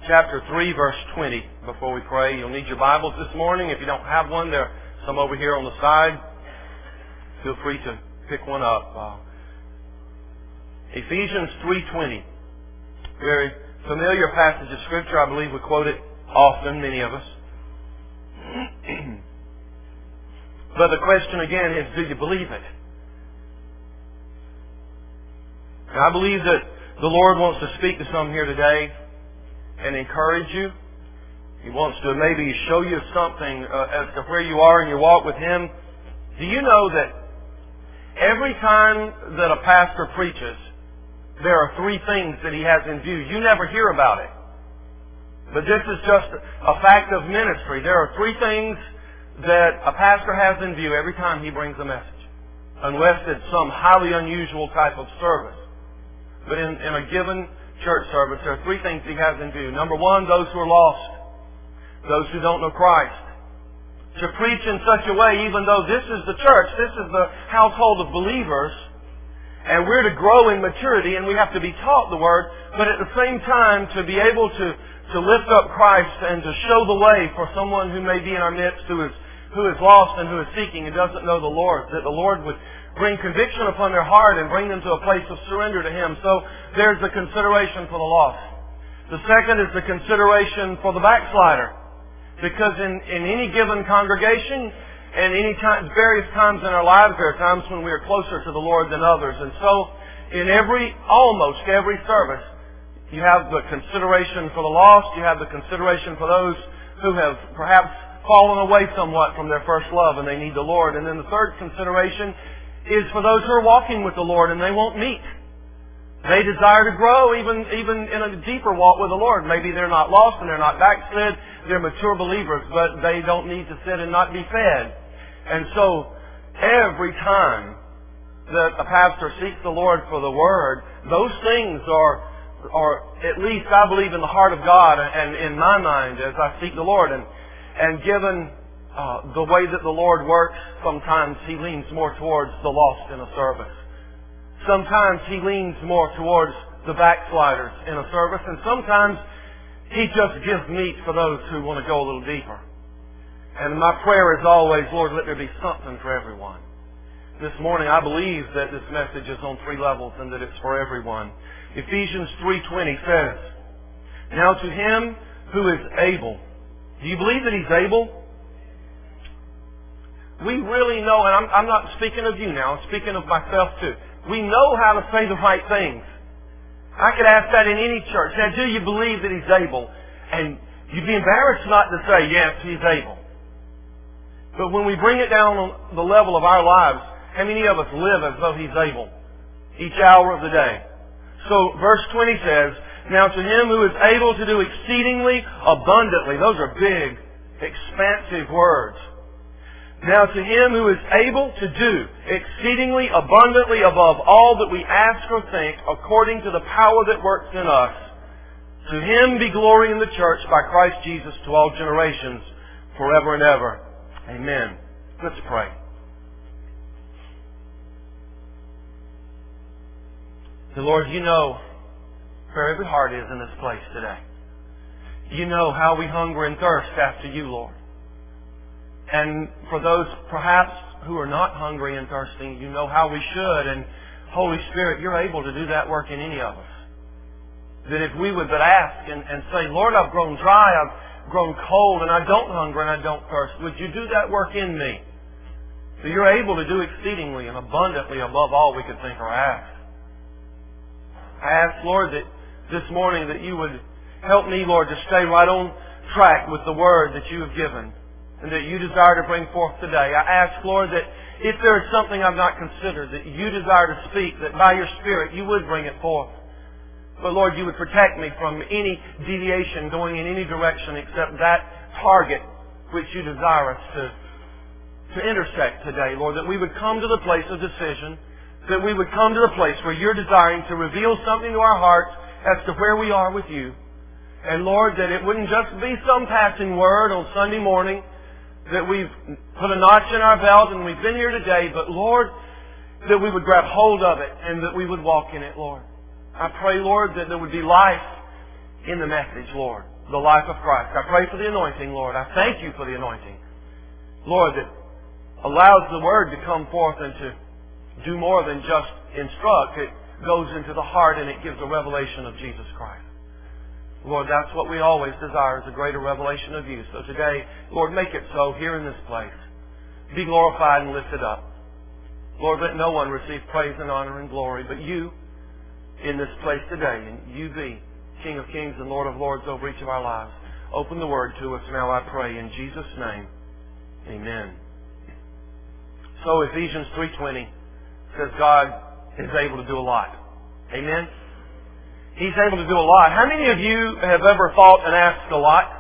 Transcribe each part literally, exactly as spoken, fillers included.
chapter three, verse twenty. Before we pray, you'll need your Bibles this morning. If you don't have one, there are some over here on the side. Feel free to pick one up. Uh, Ephesians three twenty. Very familiar passage of Scripture. I believe we quote it often, many of us. But the question again is, do you believe it? And I believe that the Lord wants to speak to some here today and encourage you. He wants to maybe show you something uh, as to where you are in your walk with Him. Do you know that every time that a pastor preaches, there are three things that he has in view? You never hear about it. But this is just a fact of ministry. There are three things that a pastor has in view every time he brings a message. Unless it's some highly unusual type of service. But in, in a given church service, there are three things he has in view. Number one, those who are lost. Those who don't know Christ. To preach in such a way, even though this is the church, this is the household of believers, and we're to grow in maturity and we have to be taught the Word, but at the same time to be able to, to lift up Christ and to show the way for someone who may be in our midst who is, who is lost and who is seeking and doesn't know the Lord, that the Lord would bring conviction upon their heart and bring them to a place of surrender to Him. So there's the consideration for the lost. The second is the consideration for the backslider. Because in, in any given congregation and any time, various times in our lives, there are times when we are closer to the Lord than others. And so in every, almost every service, you have the consideration for the lost, you have the consideration for those who have perhaps fallen away somewhat from their first love and they need the Lord. And then the third consideration is for those who are walking with the Lord and they won't meet. They desire to grow even, even in a deeper walk with the Lord. Maybe they're not lost and they're not backslid. They're mature believers, but they don't need to sit and not be fed. And so, every time that a pastor seeks the Lord for the Word, those things are, are at least, I believe, in the heart of God and in my mind as I seek the Lord. And, and given uh, the way that the Lord works, sometimes He leans more towards the lost in a service. Sometimes He leans more towards the backsliders in a service, and sometimes He just gives meat for those who want to go a little deeper. And my prayer is always, Lord, let there be something for everyone. This morning I believe that this message is on three levels and that it's for everyone. Ephesians three twenty says, "Now to Him who is able." Do you believe that He's able? We really know, and I'm, I'm not speaking of you now, I'm speaking of myself too. We know how to say the right things. I could ask that in any church. Now, do you believe that He's able? And you'd be embarrassed not to say, yes, He's able. But when we bring it down on the level of our lives, how many of us live as though He's able? Each hour of the day. So, verse twenty says, "Now to Him who is able to do exceedingly abundantly." Those are big, expansive words. "Now to Him who is able to do exceedingly abundantly above all that we ask or think, according to the power that works in us, to Him be glory in the church by Christ Jesus to all generations, forever and ever. Amen." Let's pray. The Lord, You know where every heart is in this place today. You know how we hunger and thirst after You, Lord. And for those perhaps who are not hungry and thirsting, You know how we should. And Holy Spirit, You're able to do that work in any of us. That if we would but ask and, and say, "Lord, I've grown dry, I've grown cold, and I don't hunger and I don't thirst. Would You do that work in me?" So You're able to do exceedingly and abundantly above all we could think or ask. I ask, Lord, that this morning that You would help me, Lord, to stay right on track with the Word that You have given and that You desire to bring forth today. I ask, Lord, that if there is something I've not considered that You desire to speak, that by Your Spirit You would bring it forth. But Lord, You would protect me from any deviation going in any direction except that target which You desire us to, to intersect today, Lord, that we would come to the place of decision, that we would come to the place where You're desiring to reveal something to our hearts as to where we are with You. And Lord, that it wouldn't just be some passing word on Sunday morning, that we've put a notch in our belt and we've been here today, but Lord, that we would grab hold of it and that we would walk in it, Lord. I pray, Lord, that there would be life in the message, Lord, the life of Christ. I pray for the anointing, Lord. I thank you for the anointing, Lord, that allows the Word to come forth and to do more than just instruct. It goes into the heart and it gives a revelation of Jesus Christ. Lord, that's what we always desire, is a greater revelation of you. So today, Lord, make it so here in this place. Be glorified and lifted up. Lord, let no one receive praise and honor and glory but you in this place today. And you be King of kings and Lord of lords over each of our lives. Open the Word to us now, I pray, in Jesus' name. Amen. So Ephesians three twenty says God is able to do a lot. Amen? He's able to do a lot. How many of you have ever thought and asked a lot?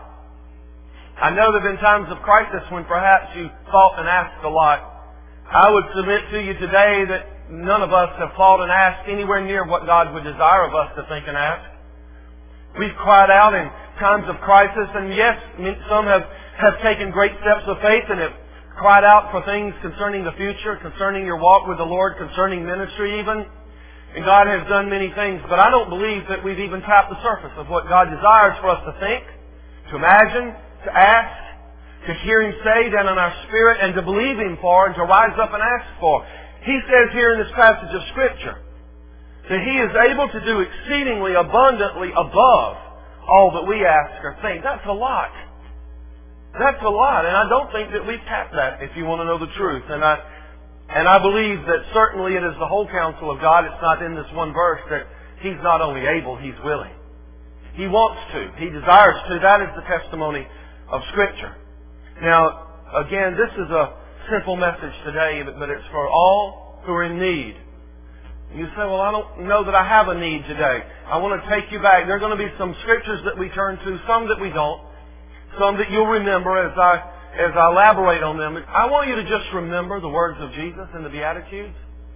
I know there have been times of crisis when perhaps you thought and asked a lot. I would submit to you today that none of us have thought and asked anywhere near what God would desire of us to think and ask. We've cried out in times of crisis, and yes, some have, have taken great steps of faith and have cried out for things concerning the future, concerning your walk with the Lord, concerning ministry even. And God has done many things, but I don't believe that we've even tapped the surface of what God desires for us to think, to imagine, to ask, to hear Him say down in our spirit, and to believe Him for, and to rise up and ask for. He says here in this passage of Scripture that He is able to do exceedingly abundantly above all that we ask or think. That's a lot. That's a lot, and I don't think that we've tapped that, if you want to know the truth. And I and I believe that certainly it is the whole counsel of God. It's not in this one verse that He's not only able, He's willing. He wants to. He desires to. That is the testimony of Scripture. Now, again, this is a simple message today, but it's for all who are in need. You say, well, I don't know that I have a need today. I want to take you back. There are going to be some Scriptures that we turn to, some that we don't. Some that you'll remember as I as I elaborate on them. I want you to just remember the words of Jesus in the Beatitudes.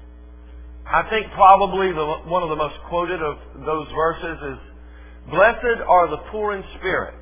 I think probably the, one of the most quoted of those verses is, "Blessed are the poor in spirit."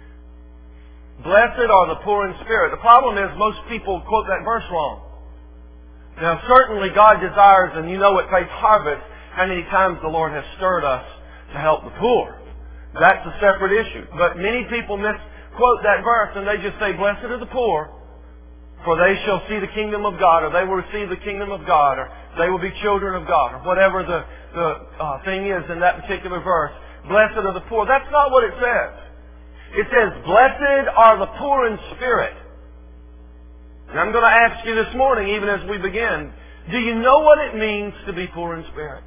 Blessed are the poor in spirit. The problem is most people quote that verse wrong. Now certainly God desires, and you know at Faith Harvest, how many times the Lord has stirred us to help the poor. That's a separate issue. But many people miss quote that verse and they just say, "Blessed are the poor, for they shall see the kingdom of God," or "they will receive the kingdom of God," or "they will be children of God," or whatever the, the uh, thing is in that particular verse. Blessed are the poor. That's not what it says. It says, "Blessed are the poor in spirit." And I'm going to ask you this morning, even as we begin, do you know what it means to be poor in spirit?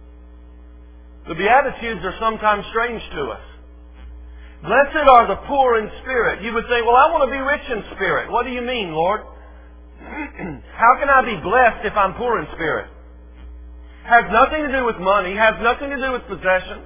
The Beatitudes are sometimes strange to us. Blessed are the poor in spirit. You would say, well, I want to be rich in spirit. What do you mean, Lord? How can I be blessed if I'm poor in spirit? Has nothing to do with money. Has nothing to do with possessions.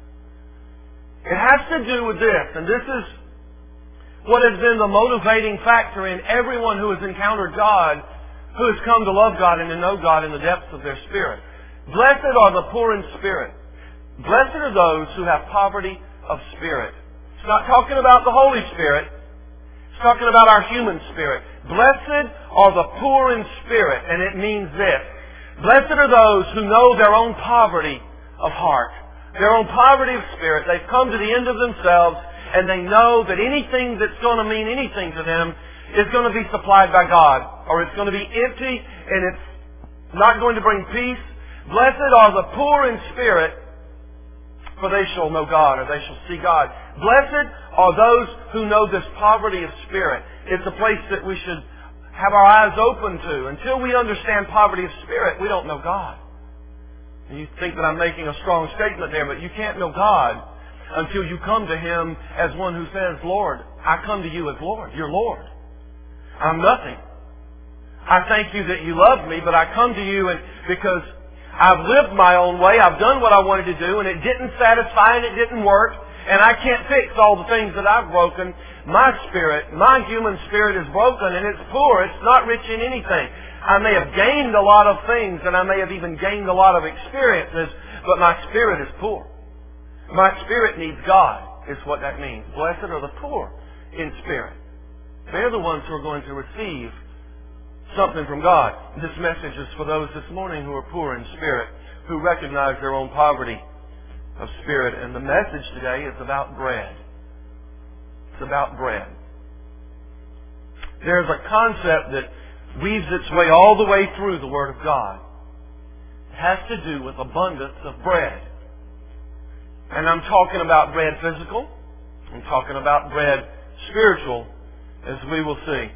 It has to do with this, and this is what has been the motivating factor in everyone who has encountered God, who has come to love God and to know God in the depths of their spirit. Blessed are the poor in spirit. Blessed are those who have poverty of spirit. It's not talking about the Holy Spirit. It's talking about our human spirit. Blessed are the poor in spirit, and it means this. Blessed are those who know their own poverty of heart, their own poverty of spirit. They've come to the end of themselves, and they know that anything that's going to mean anything to them is going to be supplied by God, or it's going to be empty, and it's not going to bring peace. Blessed are the poor in spirit, for they shall know God, or they shall see God. Blessed are those who know this poverty of spirit. It's a place that we should have our eyes open to. Until we understand poverty of spirit, we don't know God. And you think that I'm making a strong statement there, but you can't know God until you come to Him as one who says, "Lord, I come to you as Lord. You're Lord. I'm nothing. I thank you that you love me, but I come to you and because I've lived my own way. I've done what I wanted to do, and it didn't satisfy, and it didn't work, and I can't fix all the things that I've broken. My spirit, my human spirit is broken, and it's poor. It's not rich in anything. I may have gained a lot of things, and I may have even gained a lot of experiences, but my spirit is poor. My spirit needs God," is what that means. Blessed are the poor in spirit. They're the ones who are going to receive something from God. This message is for those this morning who are poor in spirit, who recognize their own poverty of spirit. And the message today is about bread. It's about bread. There's a concept that weaves its way all the way through the Word of God. It has to do with abundance of bread. And I'm talking about bread physical. I'm talking about bread spiritual, as we will see.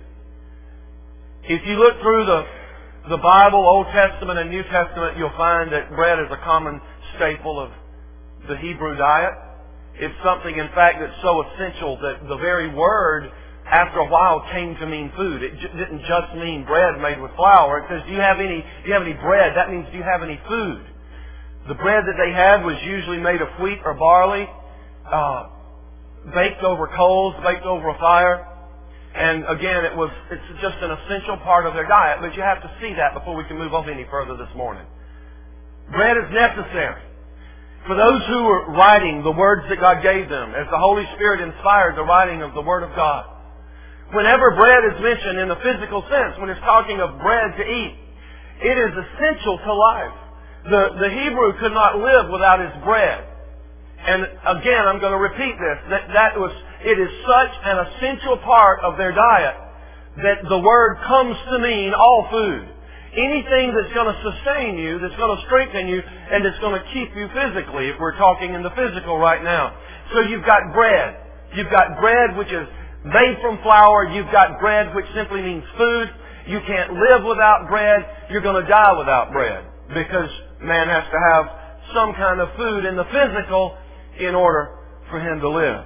If you look through the, the Bible, Old Testament and New Testament, you'll find that bread is a common staple of the Hebrew diet. It's something, in fact, that's so essential that the very word, after a while, came to mean food. It j- didn't just mean bread made with flour. It says, do you have any, do you have any bread? That means, do you have any food? The bread that they had was usually made of wheat or barley, uh, baked over coals, baked over a fire. And again, it was, it's just an essential part of their diet, but you have to see that before we can move on any further this morning. Bread is necessary. For those who were writing the words that God gave them, as the Holy Spirit inspired the writing of the Word of God. Whenever bread is mentioned in the physical sense, when it's talking of bread to eat, it is essential to life. The, the Hebrew could not live without his bread. And again, I'm going to repeat this, that, that was, it is such an essential part of their diet that the word comes to mean all food. Anything that's going to sustain you, that's going to strengthen you, and that's going to keep you physically, if we're talking in the physical right now. So you've got bread. You've got bread which is made from flour. You've got bread which simply means food. You can't live without bread. You're going to die without bread. Because man has to have some kind of food in the physical in order for him to live.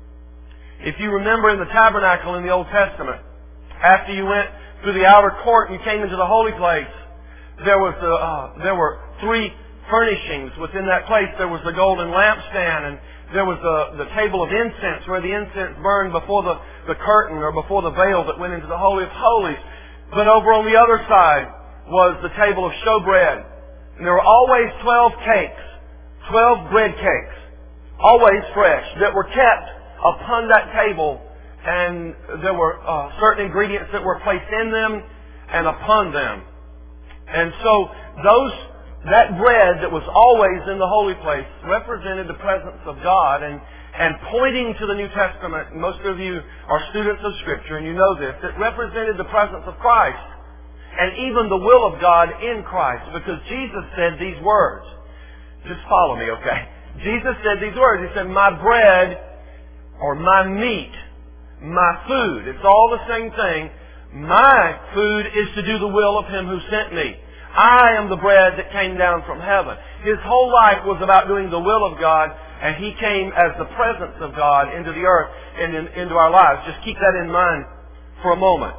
If you remember in the tabernacle in the Old Testament, after you went through the outer court and you came into the holy place, there was the, uh, there were three furnishings within that place. There was the golden lampstand, and there was the, the table of incense where the incense burned before the, the curtain or before the veil that went into the Holy of Holies. But over on the other side was the table of showbread. And there were always twelve cakes, twelve bread cakes, always fresh, that were kept upon that table. And there were uh, certain ingredients that were placed in them and upon them. And so those, that bread that was always in the holy place represented the presence of God. And, and pointing to the New Testament, most of you are students of Scripture and you know this, it represented the presence of Christ. And even the will of God in Christ. Because Jesus said these words. Just follow me, okay? Jesus said these words. He said, my bread or my meat, my food, it's all the same thing. My food is to do the will of Him who sent me. I am the bread that came down from heaven. His whole life was about doing the will of God, and He came as the presence of God into the earth and in, into our lives. Just keep that in mind for a moment.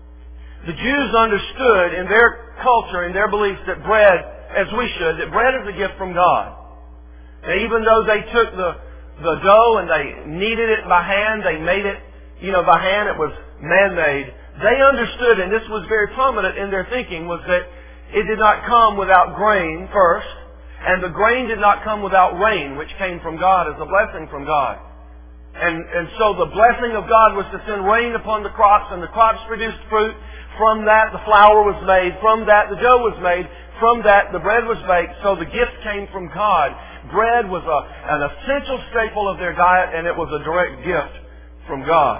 The Jews understood in their culture, in their beliefs, that bread, as we should, that bread is a gift from God. And even though they took the, the dough and they kneaded it by hand, they made it, you know, by hand, it was man-made. They understood, and this was very prominent in their thinking, was that it did not come without grain first, and the grain did not come without rain, which came from God as a blessing from God. And, and so the blessing of God was to send rain upon the crops, and the crops produced fruit. From that, the flour was made. From that, the dough was made. From that, the bread was baked. So the gift came from God. Bread was a, an essential staple of their diet, and it was a direct gift from God.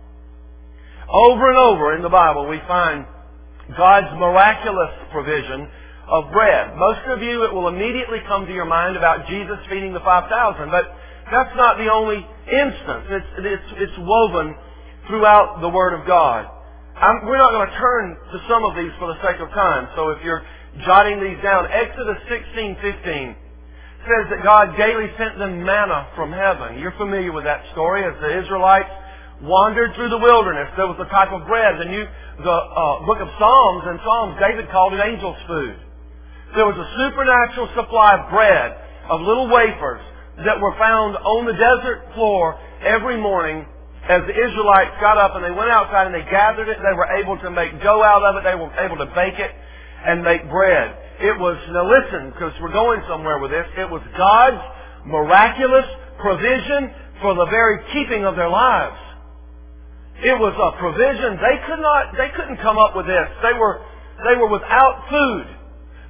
Over and over in the Bible, we find God's miraculous provision of bread. Most of you, it will immediately come to your mind about Jesus feeding the five thousand, but that's not the only instance. It's, it's, it's woven throughout the Word of God. I'm, we're not going to turn to some of these for the sake of time, so if you're jotting these down, Exodus sixteen fifteen says that God daily sent them manna from heaven. You're familiar with that story. As the Israelites wandered through the wilderness, there was a type of bread. The, new, the uh, book of Psalms and Psalms, David called it angel's food. There was a supernatural supply of bread, of little wafers, that were found on the desert floor every morning. As the Israelites got up and they went outside and they gathered it, they were able to make dough out of it, they were able to bake it and make bread. It was, now listen, because we're going somewhere with this, it was God's miraculous provision for the very keeping of their lives. It was a provision. They could not, they couldn't come up with this. They were, they were without food.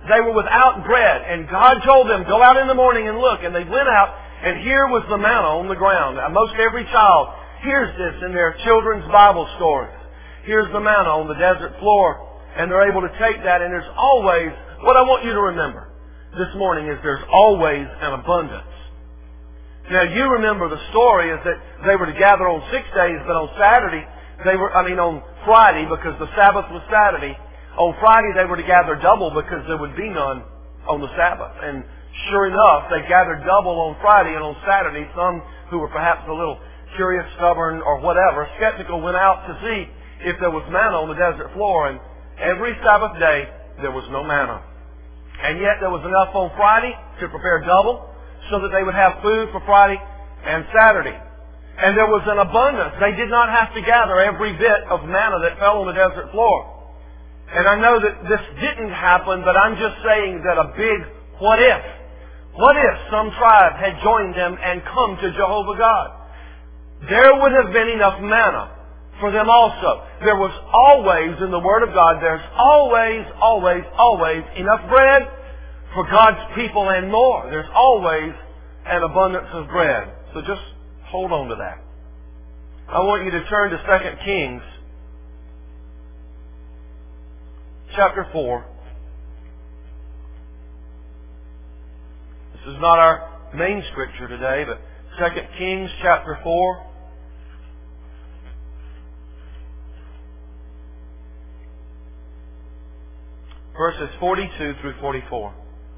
they were without bread. And God told them, go out in the morning and look. And they went out, and here was the manna on the ground. Now, most every child hears this in their children's Bible stories. Here's the manna on the desert floor. And they're able to take that, and there's always, what I want you to remember this morning is there's always an abundance. Now, you remember the story is that they were to gather on six days, but on Saturday, they were, I mean on Friday, because the Sabbath was Saturday, on Friday they were to gather double because there would be none on the Sabbath. And sure enough, they gathered double on Friday, and on Saturday, some who were perhaps a little curious, stubborn, or whatever, skeptical, went out to see if there was manna on the desert floor, and every Sabbath day, there was no manna. And yet there was enough on Friday to prepare double, so that they would have food for Friday and Saturday. And there was an abundance. They did not have to gather every bit of manna that fell on the desert floor. And I know that this didn't happen, but I'm just saying that a big what if. What if some tribe had joined them and come to Jehovah God? There would have been enough manna for them also. There was always, in the Word of God, there's always, always, always enough bread for God's people and more. There's always an abundance of bread. So just hold on to that. I want you to turn to Second Kings chapter four. This is not our main scripture today, but Second Kings chapter four. Verses forty-two through forty-four.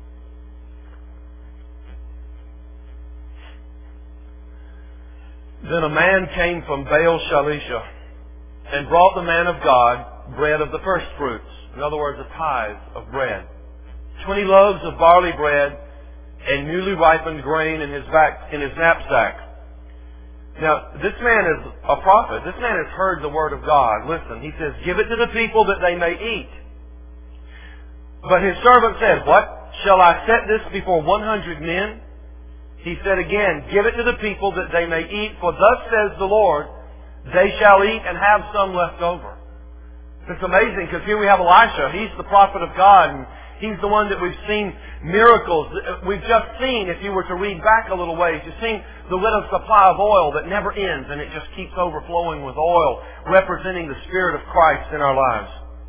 Then a man came from Baal Shalisha and brought the man of God bread of the first fruits. In other words, a tithe of bread. Twenty loaves of barley bread and newly ripened grain in his back, in his knapsack. Now, this man is a prophet. This man has heard the word of God. Listen, he says, give it to the people that they may eat. But his servant said, what? Shall I set this before one hundred men? He said again, give it to the people that they may eat, for thus says the Lord, they shall eat and have some left over. It's amazing because here we have Elisha. He's the prophet of God, and he's the one that we've seen miracles. We've just seen, if you were to read back a little ways, you've seen the widow's supply of oil that never ends, and it just keeps overflowing with oil, representing the Spirit of Christ in our lives.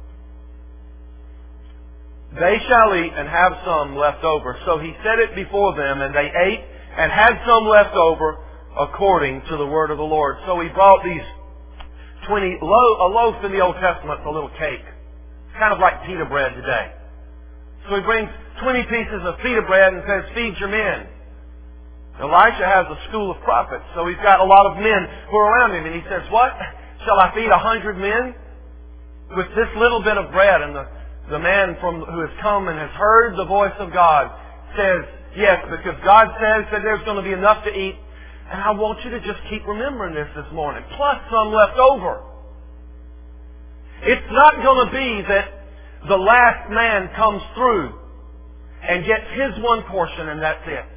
They shall eat and have some left over. So he set it before them, and they ate and had some left over according to the word of the Lord. So he brought these twenty, lo- a loaf in the Old Testament, a little cake. It's kind of like pita bread today. So he brings twenty pieces of pita bread and says, feed your men. Elisha has a school of prophets, so he's got a lot of men who are around him. And he says, what? Shall I feed a hundred men with this little bit of bread? And the, the man from who has come and has heard the voice of God says, yes, because God says that there's going to be enough to eat. And I want you to just keep remembering this this morning. Plus some left over. It's not going to be that the last man comes through and gets his one portion and that's it.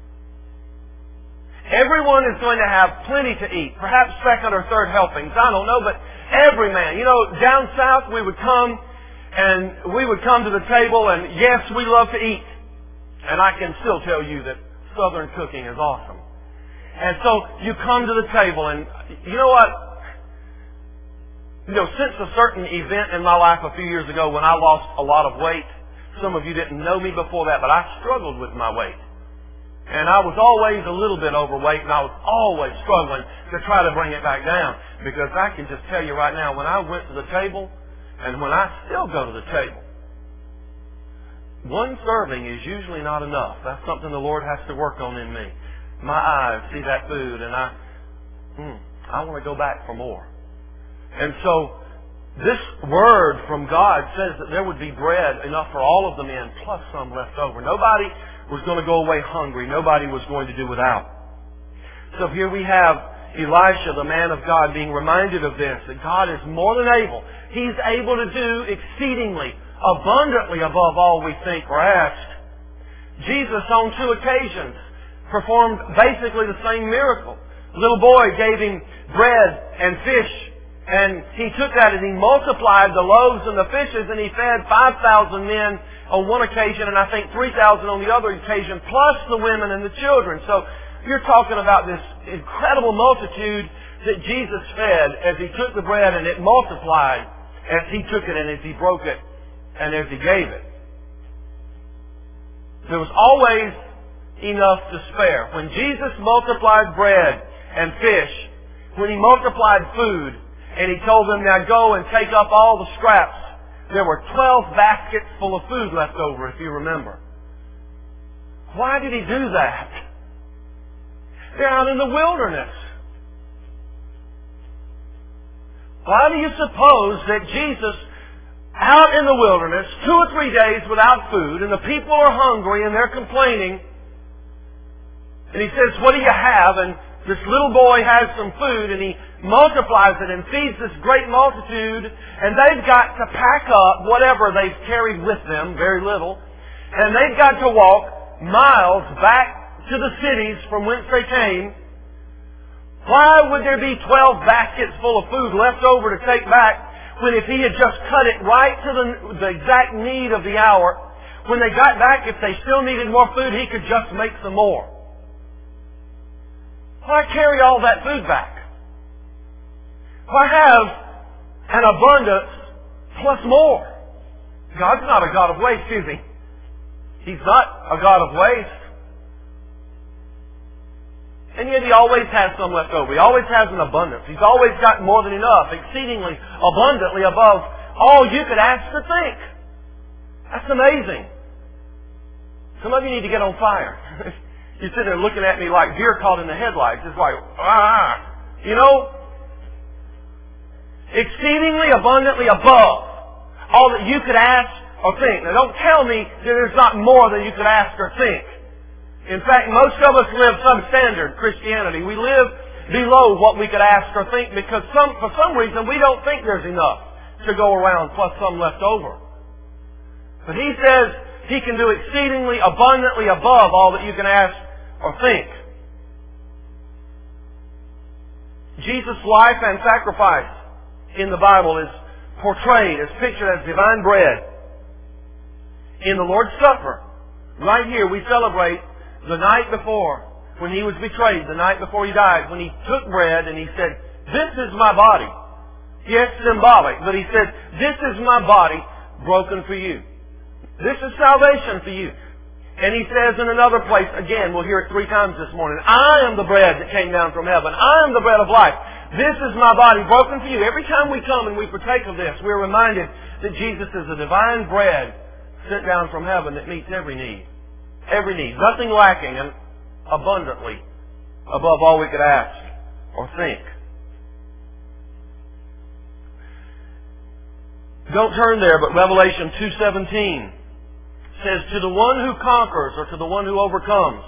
Everyone is going to have plenty to eat. Perhaps second or third helpings. I don't know, but every man. You know, down south we would come and we would come to the table and yes, we love to eat. And I can still tell you that Southern cooking is awesome. And so you come to the table and you know what? You know, since a certain event in my life a few years ago when I lost a lot of weight, some of you didn't know me before that, but I struggled with my weight. And I was always a little bit overweight and I was always struggling to try to bring it back down. Because I can just tell you right now, when I went to the table and when I still go to the table, one serving is usually not enough. That's something the Lord has to work on in me. My eyes see that food and I, hmm, I want to go back for more. And so this word from God says that there would be bread enough for all of the men plus some left over. Nobody was going to go away hungry. Nobody was going to do without. So here we have Elisha, the man of God, being reminded of this, that God is more than able. He's able to do exceedingly abundantly above all we think or ask. Jesus on two occasions performed basically the same miracle. A little boy gave him bread and fish And He took that and He multiplied the loaves and the fishes, and He fed five thousand men on one occasion, and I think three thousand on the other occasion, plus the women and the children. So you're talking about this incredible multitude that Jesus fed as He took the bread and it multiplied as He took it and as He broke it and as He gave it. There was always enough to spare. When Jesus multiplied bread and fish, when He multiplied food, and He told them, now go and take up all the scraps, there were twelve baskets full of food left over, if you remember. Why did He do that? They're out in the wilderness. Why do you suppose that Jesus, out in the wilderness, two or three days without food, and the people are hungry and they're complaining, and He says, what do you have? And this little boy has some food, and He multiplies it and feeds this great multitude, and they've got to pack up whatever they've carried with them, very little, and they've got to walk miles back to the cities from whence they came. Why would there be twelve baskets full of food left over to take back, when if He had just cut it right to the, the exact need of the hour, when they got back, if they still needed more food, He could just make some more? Why carry all that food back? Why have an abundance plus more? God's not a God of waste, is He? He's not a God of waste. And yet He always has some left over. He always has an abundance. He's always got more than enough, exceedingly abundantly above all you could ask or think. That's amazing. Some of you need to get on fire. You sit there looking at me like deer caught in the headlights. It's like, ah, you know, exceedingly abundantly above all that you could ask or think. Now don't tell me that there's not more than you could ask or think. In fact, most of us live substandard Christianity. We live below what we could ask or think because some, for some reason we don't think there's enough to go around plus some left over. But He says He can do exceedingly abundantly above all that you can ask or think. Jesus' life and sacrifice in the Bible is portrayed, is pictured as divine bread. In the Lord's Supper, right here we celebrate the night before, when He was betrayed, the night before He died, when He took bread and He said, this is my body. Yes, symbolic, but He said, this is my body broken for you. This is salvation for you. And He says in another place, again, we'll hear it three times this morning, I am the bread that came down from heaven. I am the bread of life. This is my body broken for you. Every time we come and we partake of this, we're reminded that Jesus is the divine bread sent down from heaven that meets every need. Every need. Nothing lacking, and abundantly above all we could ask or think. Don't turn there, but Revelation two seventeen says, to the one who conquers, or to the one who overcomes,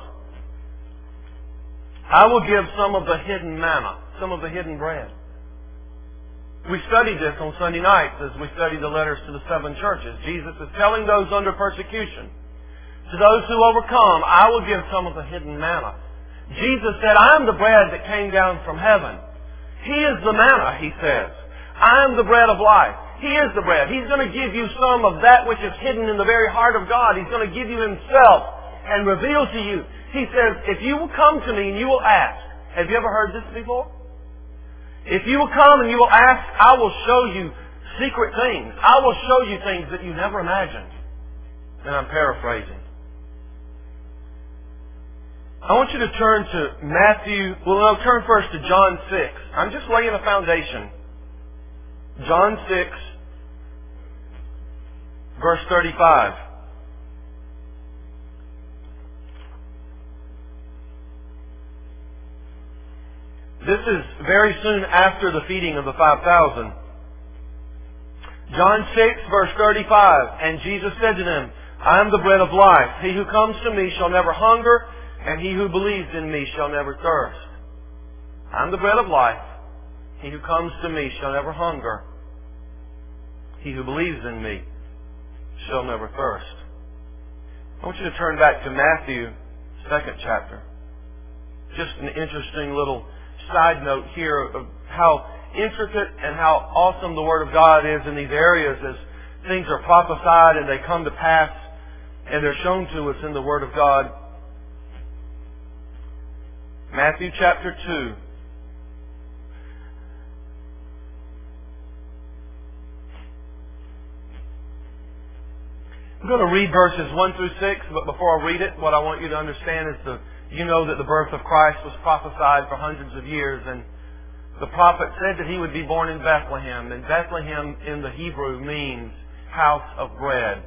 I will give some of the hidden manna, some of the hidden bread. We studied this on Sunday nights as we studied the letters to the seven churches. Jesus is telling those under persecution, to those who overcome, I will give some of the hidden manna. Jesus said, I am the bread that came down from heaven. He is the manna, He says. I am the bread of life. He is the bread. He's going to give you some of that which is hidden in the very heart of God. He's going to give you Himself and reveal to you. He says, if you will come to me and you will ask. Have you ever heard this before? If you will come and you will ask, I will show you secret things. I will show you things that you never imagined. And I'm paraphrasing. I want you to turn to Matthew, well, no, turn first to John six. I'm just laying a foundation. John six, verse thirty-five. This is very soon after the feeding of the five thousand. John six, verse thirty-five. And Jesus said to them, I am the bread of life. He who comes to me shall never hunger, and he who believes in me shall never thirst. I am the bread of life. He who comes to me shall never hunger. He who believes in me shall never thirst. I want you to turn back to Matthew, second chapter. Just an interesting little side note here of how intricate and how awesome the Word of God is in these areas as things are prophesied and they come to pass and they're shown to us in the Word of God. Matthew chapter two. I'm going to read verses one through six, but before I read it, what I want you to understand is the, you know that the birth of Christ was prophesied for hundreds of years, and the prophet said that He would be born in Bethlehem, and Bethlehem in the Hebrew means house of bread.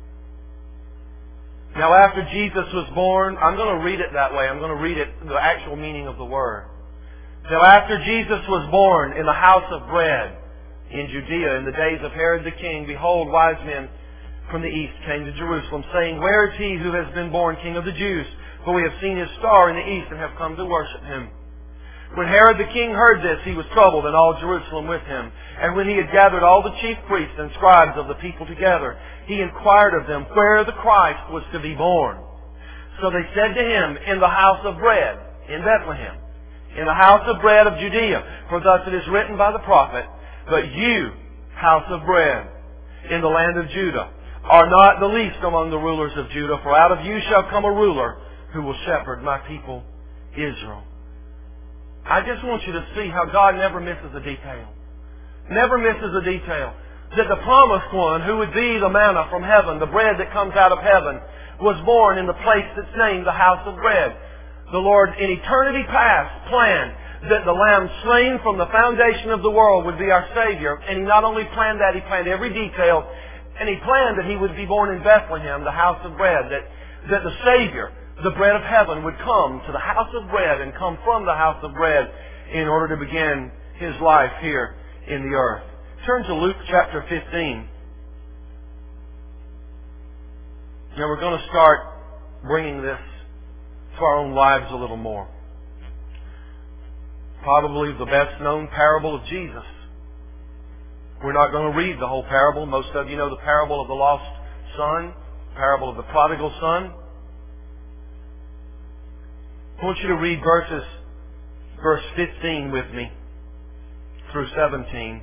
Now after Jesus was born, I'm going to read it that way, I'm going to read it, the actual meaning of the word. Now after Jesus was born in the house of bread in Judea in the days of Herod the king, behold, wise men from the east came to Jerusalem, saying, Where is He who has been born King of the Jews? For we have seen His star in the east and have come to worship Him. When Herod the king heard this, he was troubled, and all Jerusalem with him. And when he had gathered all the chief priests and scribes of the people together, he inquired of them where the Christ was to be born. So they said to him, In the house of bread, in Bethlehem, in the house of bread of Judea. For thus it is written by the prophet, But you, house of bread, in the land of Judah, are not the least among the rulers of Judah, for out of you shall come a ruler who will shepherd my people Israel. I just want you to see how God never misses a detail. Never misses a detail. That the promised one, who would be the manna from heaven, the bread that comes out of heaven, was born in the place that's named the house of bread. The Lord, in eternity past, planned that the Lamb slain from the foundation of the world would be our Savior. And He not only planned that, He planned every detail. And He planned that He would be born in Bethlehem, the house of bread, that, that the Savior, the bread of heaven, would come to the house of bread and come from the house of bread in order to begin His life here in the earth. Turn to Luke chapter fifteen. Now we're going to start bringing this to our own lives a little more. Probably the best known parable of Jesus. We're not going to read the whole parable. Most of you know the parable of the lost son, parable of the prodigal son. I want you to read verses, verse fifteen with me through seventeen.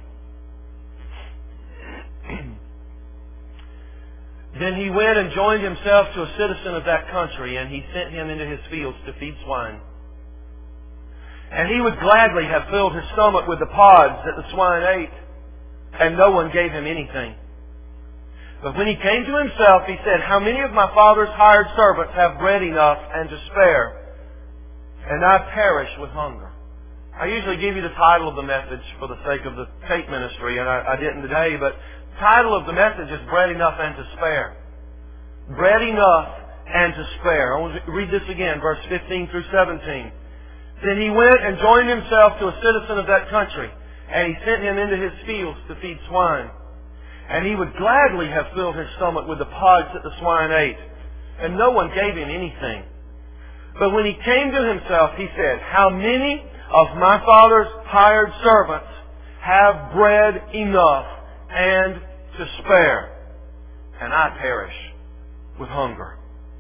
Then he went and joined himself to a citizen of that country, and he sent him into his fields to feed swine. And he would gladly have filled his stomach with the pods that the swine ate, and no one gave him anything. But when he came to himself, he said, How many of my father's hired servants have bread enough and to spare, and I perish with hunger? I usually give you the title of the message for the sake of the tape ministry, and I, I didn't today, but the title of the message is Bread Enough and to Spare. Bread enough and to spare. I want to read this again, verse fifteen through seventeen. Then he went and joined himself to a citizen of that country, and he sent him into his fields to feed swine. And he would gladly have filled his stomach with the pods that the swine ate, and no one gave him anything. But when he came to himself, he said, How many of my father's hired servants have bread enough and to spare, and I perish with hunger?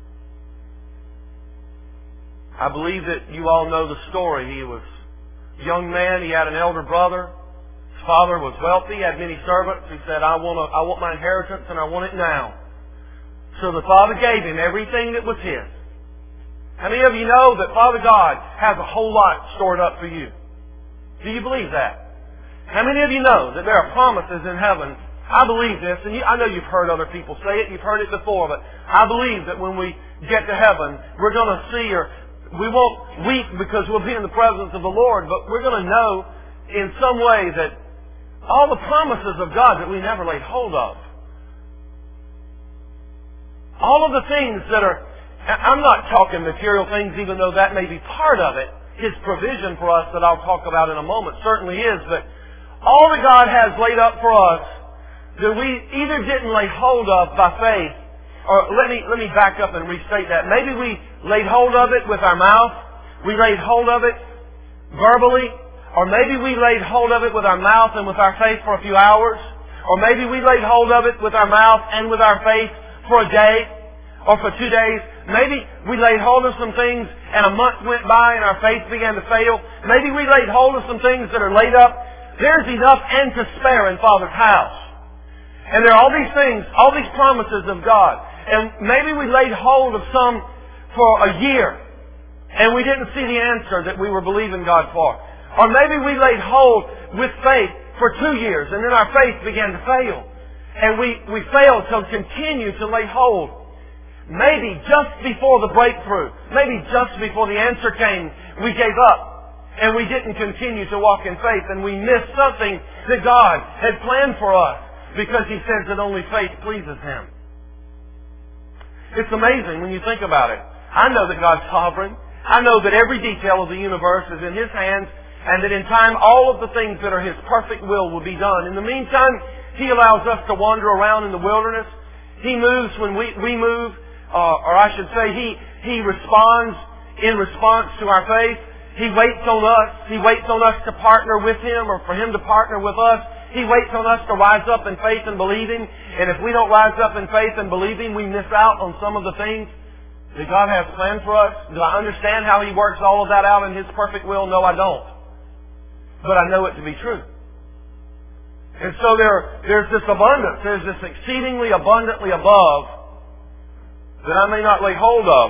I believe that you all know the story. He was a young man. He had an elder brother. His father was wealthy, had many servants. He said, I want, a, I want my inheritance, and I want it now. So the father gave him everything that was his. How many of you know that Father God has a whole lot stored up for you? Do you believe that? How many of you know that there are promises in heaven? I believe this, and you, I know you've heard other people say it, you've heard it before, but I believe that when we get to heaven, we're going to see, or we won't weep because we'll be in the presence of the Lord, but we're going to know in some way that all the promises of God that we never laid hold of, all of the things that are, I'm not talking material things, even though that may be part of it. His provision for us that I'll talk about in a moment certainly is, but all that God has laid up for us that we either didn't lay hold of by faith, or let me let me back up and restate that. Maybe we laid hold of it with our mouth, we laid hold of it verbally, or maybe we laid hold of it with our mouth and with our faith for a few hours, or maybe we laid hold of it with our mouth and with our faith for a day, or for two days. Maybe we laid hold of some things and a month went by and our faith began to fail. Maybe we laid hold of some things that are laid up there's enough and to spare in Father's house. And there are all these things, all these promises of God. And maybe we laid hold of some for a year, and we didn't see the answer that we were believing God for. Or maybe we laid hold with faith for two years, and then our faith began to fail. And we, we failed to continue to lay hold. Maybe just before the breakthrough, maybe just before the answer came, we gave up. And we didn't continue to walk in faith, and we missed something that God had planned for us, because He says that only faith pleases Him. It's amazing when you think about it. I know that God's sovereign. I know that every detail of the universe is in His hands, and that in time all of the things that are His perfect will will be done. In the meantime, He allows us to wander around in the wilderness. He moves when we, we move, uh, or I should say He, He responds in response to our faith. He waits on us. He waits on us to partner with Him, or for Him to partner with us. He waits on us to rise up in faith and believing. And if we don't rise up in faith and believing, we miss out on some of the things that God has planned for us. Do I understand how He works all of that out in His perfect will? No, I don't. But I know it to be true. And so there, there's this abundance. There's this exceedingly abundantly above that I may not lay hold of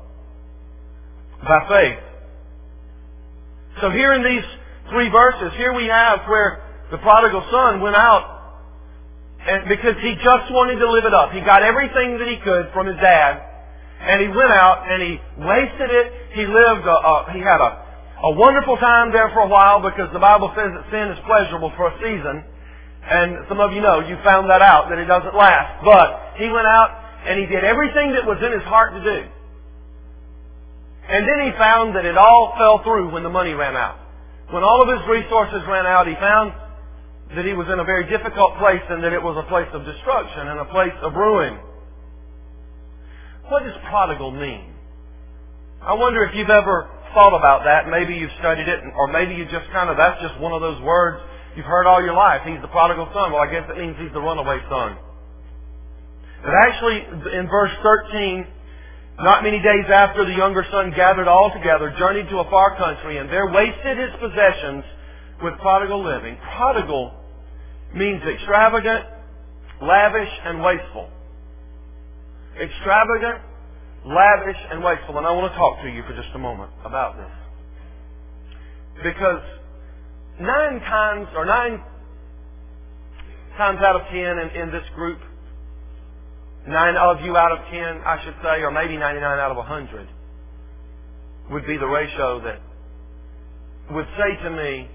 by faith. So here in these three verses, here we have where the prodigal son went out, and because he just wanted to live it up. He got everything that he could from his dad, and he went out and he wasted it. He lived, a, a, he had a, a wonderful time there for a while, because the Bible says that sin is pleasurable for a season. And some of you know, you found that out, that it doesn't last. But he went out and he did everything that was in his heart to do. And then he found that it all fell through when the money ran out. When all of his resources ran out, he found that he was in a very difficult place, and that it was a place of destruction and a place of ruin. What does prodigal mean? I wonder if you've ever thought about that. Maybe you've studied it, or maybe you just kind of, that's just one of those words you've heard all your life. He's the prodigal son. Well, I guess it means he's the runaway son. But actually, in verse thirteen, not many days after, the younger son gathered all together, journeyed to a far country, and there wasted his possessions with prodigal living. Prodigal means extravagant, lavish, and wasteful. Extravagant, lavish, and wasteful. And I want to talk to you for just a moment about this. Because nine times, or nine times out of ten in, in this group, nine of you out of ten, I should say, or maybe ninety-nine out of a hundred, would be the ratio that would say to me,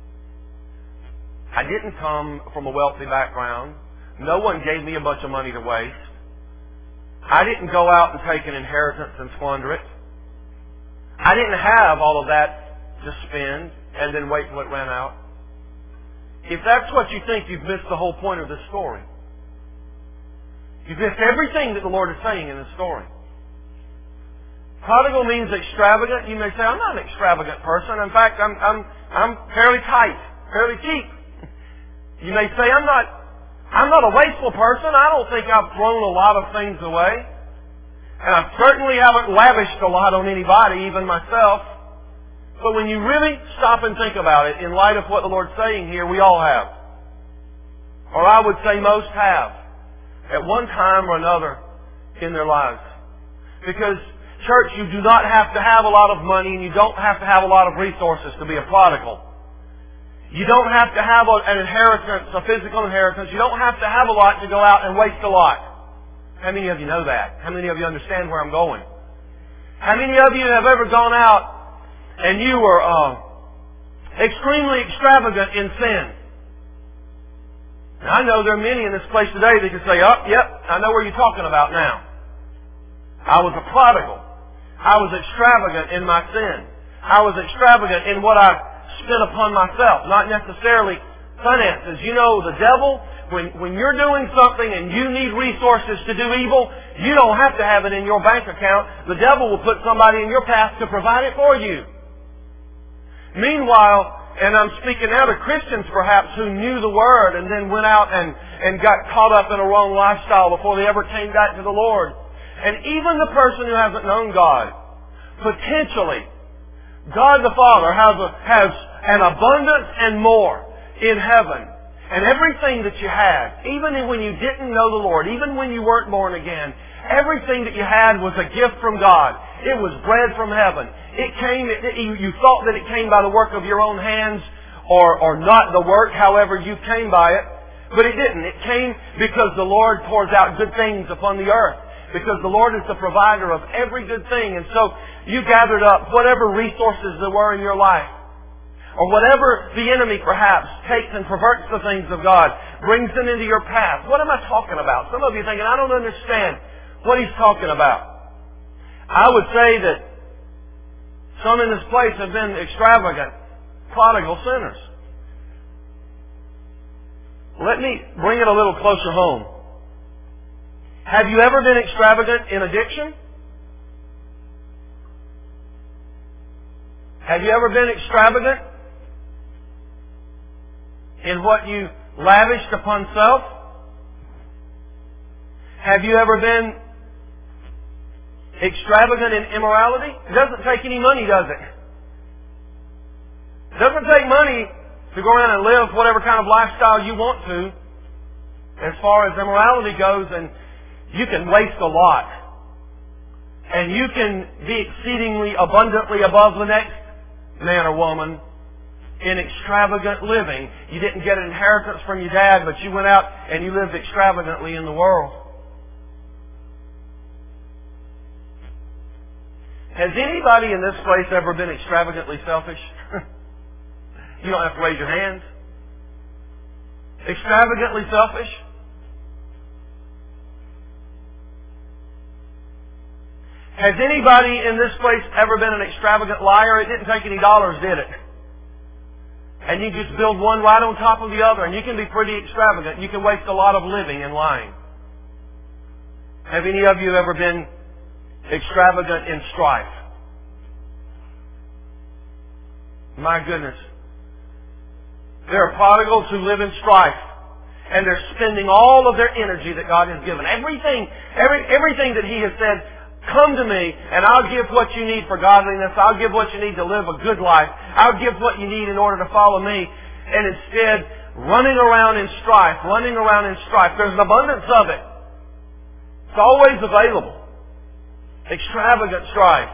I didn't come from a wealthy background. No one gave me a bunch of money to waste. I didn't go out and take an inheritance and squander it. I didn't have all of that to spend and then wait till it ran out. If that's what you think, you've missed the whole point of this story. You've missed everything that the Lord is saying in this story. Prodigal means extravagant. You may say, I'm not an extravagant person. In fact, I'm, I'm, I'm fairly tight, fairly cheap. You may say, I'm not, I'm not a wasteful person. I don't think I've thrown a lot of things away. And I certainly haven't lavished a lot on anybody, even myself. But when you really stop and think about it, in light of what the Lord's saying here, we all have. Or I would say most have, at one time or another in their lives. Because, church, you do not have to have a lot of money, and you don't have to have a lot of resources to be a prodigal. You don't have to have an inheritance, a physical inheritance. You don't have to have a lot to go out and waste a lot. How many of you know that? How many of you understand where I'm going? How many of you have ever gone out and you were uh, extremely extravagant in sin? And I know there are many in this place today that can say, oh, yep, I know where you're talking about now. I was a prodigal. I was extravagant in my sin. I was extravagant in what I spent upon myself, not necessarily finances. You know, the devil, when, when you're doing something and you need resources to do evil, you don't have to have it in your bank account. The devil will put somebody in your path to provide it for you. Meanwhile, and I'm speaking now to Christians perhaps who knew the Word and then went out and, and got caught up in a wrong lifestyle before they ever came back to the Lord. And even the person who hasn't known God, potentially, God the Father has, a, has an abundance and more. in heaven. And everything that you had, even when you didn't know the Lord, even when you weren't born again, everything that you had was a gift from God. It was bread from heaven. It came, it, you, you thought that it came by the work of your own hands or, or not the work, however you came by it. But it didn't. It came because the Lord pours out good things upon the earth. Because the Lord is the provider of every good thing. And so you gathered up whatever resources there were in your life. Or whatever the enemy perhaps takes and perverts the things of God, brings them into your path. What am I talking about? Some of you are thinking, I don't understand what he's talking about. I would say that some in this place have been extravagant, prodigal sinners. Let me bring it a little closer home. Have you ever been extravagant in addiction? Have you ever been extravagant in what you lavished upon self? Have you ever been extravagant in immorality? It doesn't take any money, does it? It doesn't take money to go around and live whatever kind of lifestyle you want to as far as immorality goes, and you can waste a lot. And you can be exceedingly abundantly above the next man or woman in extravagant living. You didn't get an inheritance from your dad, but you went out and you lived extravagantly in the world. Has anybody in this place ever been extravagantly selfish? You don't have to raise your hands. Extravagantly selfish? Has anybody in this place ever been an extravagant liar? It didn't take any dollars, did it? And you just build one right on top of the other, and you can be pretty extravagant. You can waste a lot of living in lying. Have any of you ever been extravagant in strife? My goodness. There are prodigals who live in strife, and they're spending all of their energy that God has given. Everything, every, everything that He has said, come to me, and I'll give what you need for godliness. I'll give what you need to live a good life. I'll give what you need in order to follow me. And instead, running around in strife, running around in strife. There's an abundance of it. It's always available. Extravagant strife.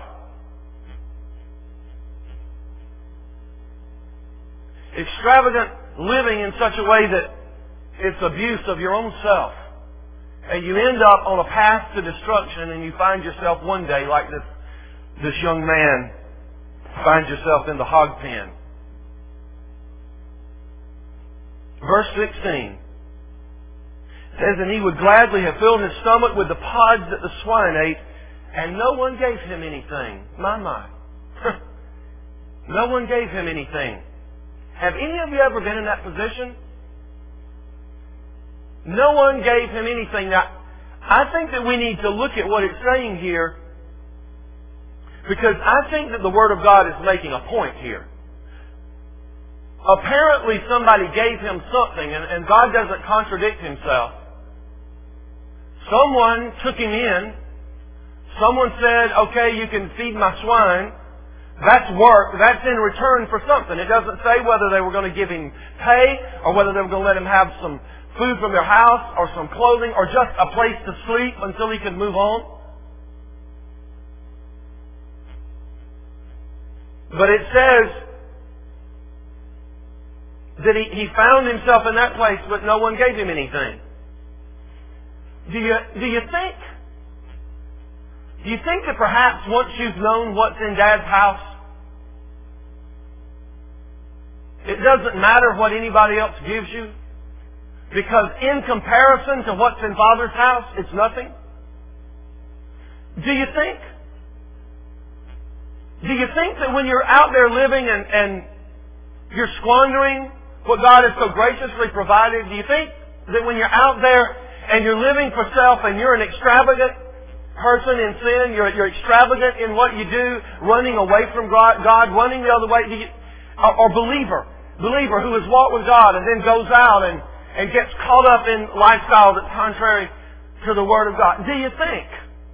Extravagant living in such a way that it's abuse of your own self. And you end up on a path to destruction, and you find yourself one day like this, this young man finds yourself in the hog pen. Verse sixteen says, and he would gladly have filled his stomach with the pods that the swine ate, and no one gave him anything. My, my. No one gave him anything. Have any of you ever been in that position? No one gave him anything. Now, I think that we need to look at what it's saying here, because I think that the Word of God is making a point here. Apparently somebody gave him something, and, and God doesn't contradict Himself. Someone took him in. Someone said, okay, you can feed my swine. That's work. That's in return for something. It doesn't say whether they were going to give him pay or whether they were going to let him have some food from their house or some clothing or just a place to sleep until he could move on. But it says that he, he found himself in that place, but no one gave him anything. Do you, do you think, do you think that perhaps once you've known what's in Dad's house, it doesn't matter what anybody else gives you? Because in comparison to what's in Father's house, it's nothing? Do you think? Do you think that when you're out there living and, and you're squandering what God has so graciously provided, do you think that when you're out there and you're living for self and you're an extravagant person in sin, you're, you're extravagant in what you do, running away from God, God running the other way, do you, or, or believer, believer who has walked with God and then goes out and and gets caught up in lifestyle that's contrary to the Word of God. Do you think?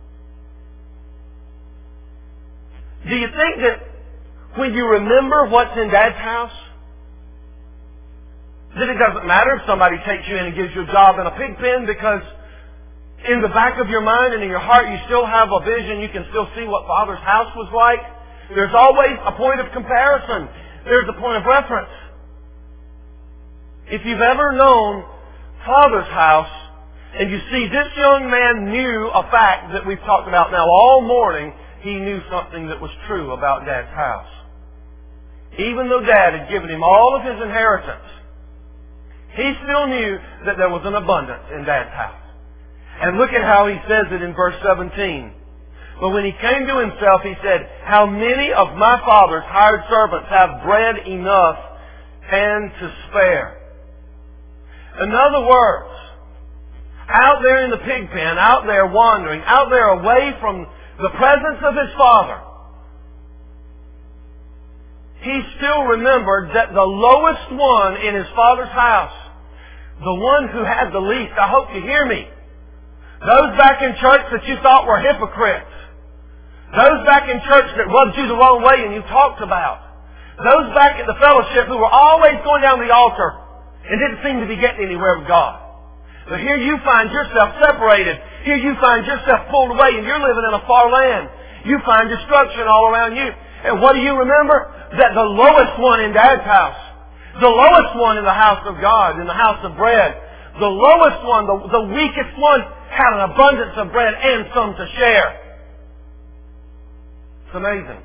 Do you think that when you remember what's in Dad's house, Then it doesn't matter if somebody takes you in and gives you a job in a pig pen, because in the back of your mind and in your heart you still have a vision. You can still see what Father's house was like. There's always a point of comparison. There's a point of reference. If you've ever known Father's house, and you see this young man knew a fact that we've talked about now all morning, he knew something that was true about Dad's house. Even though Dad had given him all of his inheritance, he still knew that there was an abundance in Dad's house. And look at how he says it in verse seventeen. But when he came to himself, he said, "How many of my father's hired servants have bread enough and to spare?" In other words, out there in the pig pen, out there wandering, out there away from the presence of his father, he still remembered that the lowest one in his father's house, the one who had the least, I hope you hear me, those back in church that you thought were hypocrites, those back in church that rubbed you the wrong way and you talked about, those back at the fellowship who were always going down the altar and didn't seem to be getting anywhere with God. But here you find yourself separated. Here you find yourself pulled away and you're living in a far land. You find destruction all around you. And what do you remember? That the lowest one in Dad's house, the lowest one in the house of God, in the house of bread, the lowest one, the, the weakest one, had an abundance of bread and some to share. It's amazing.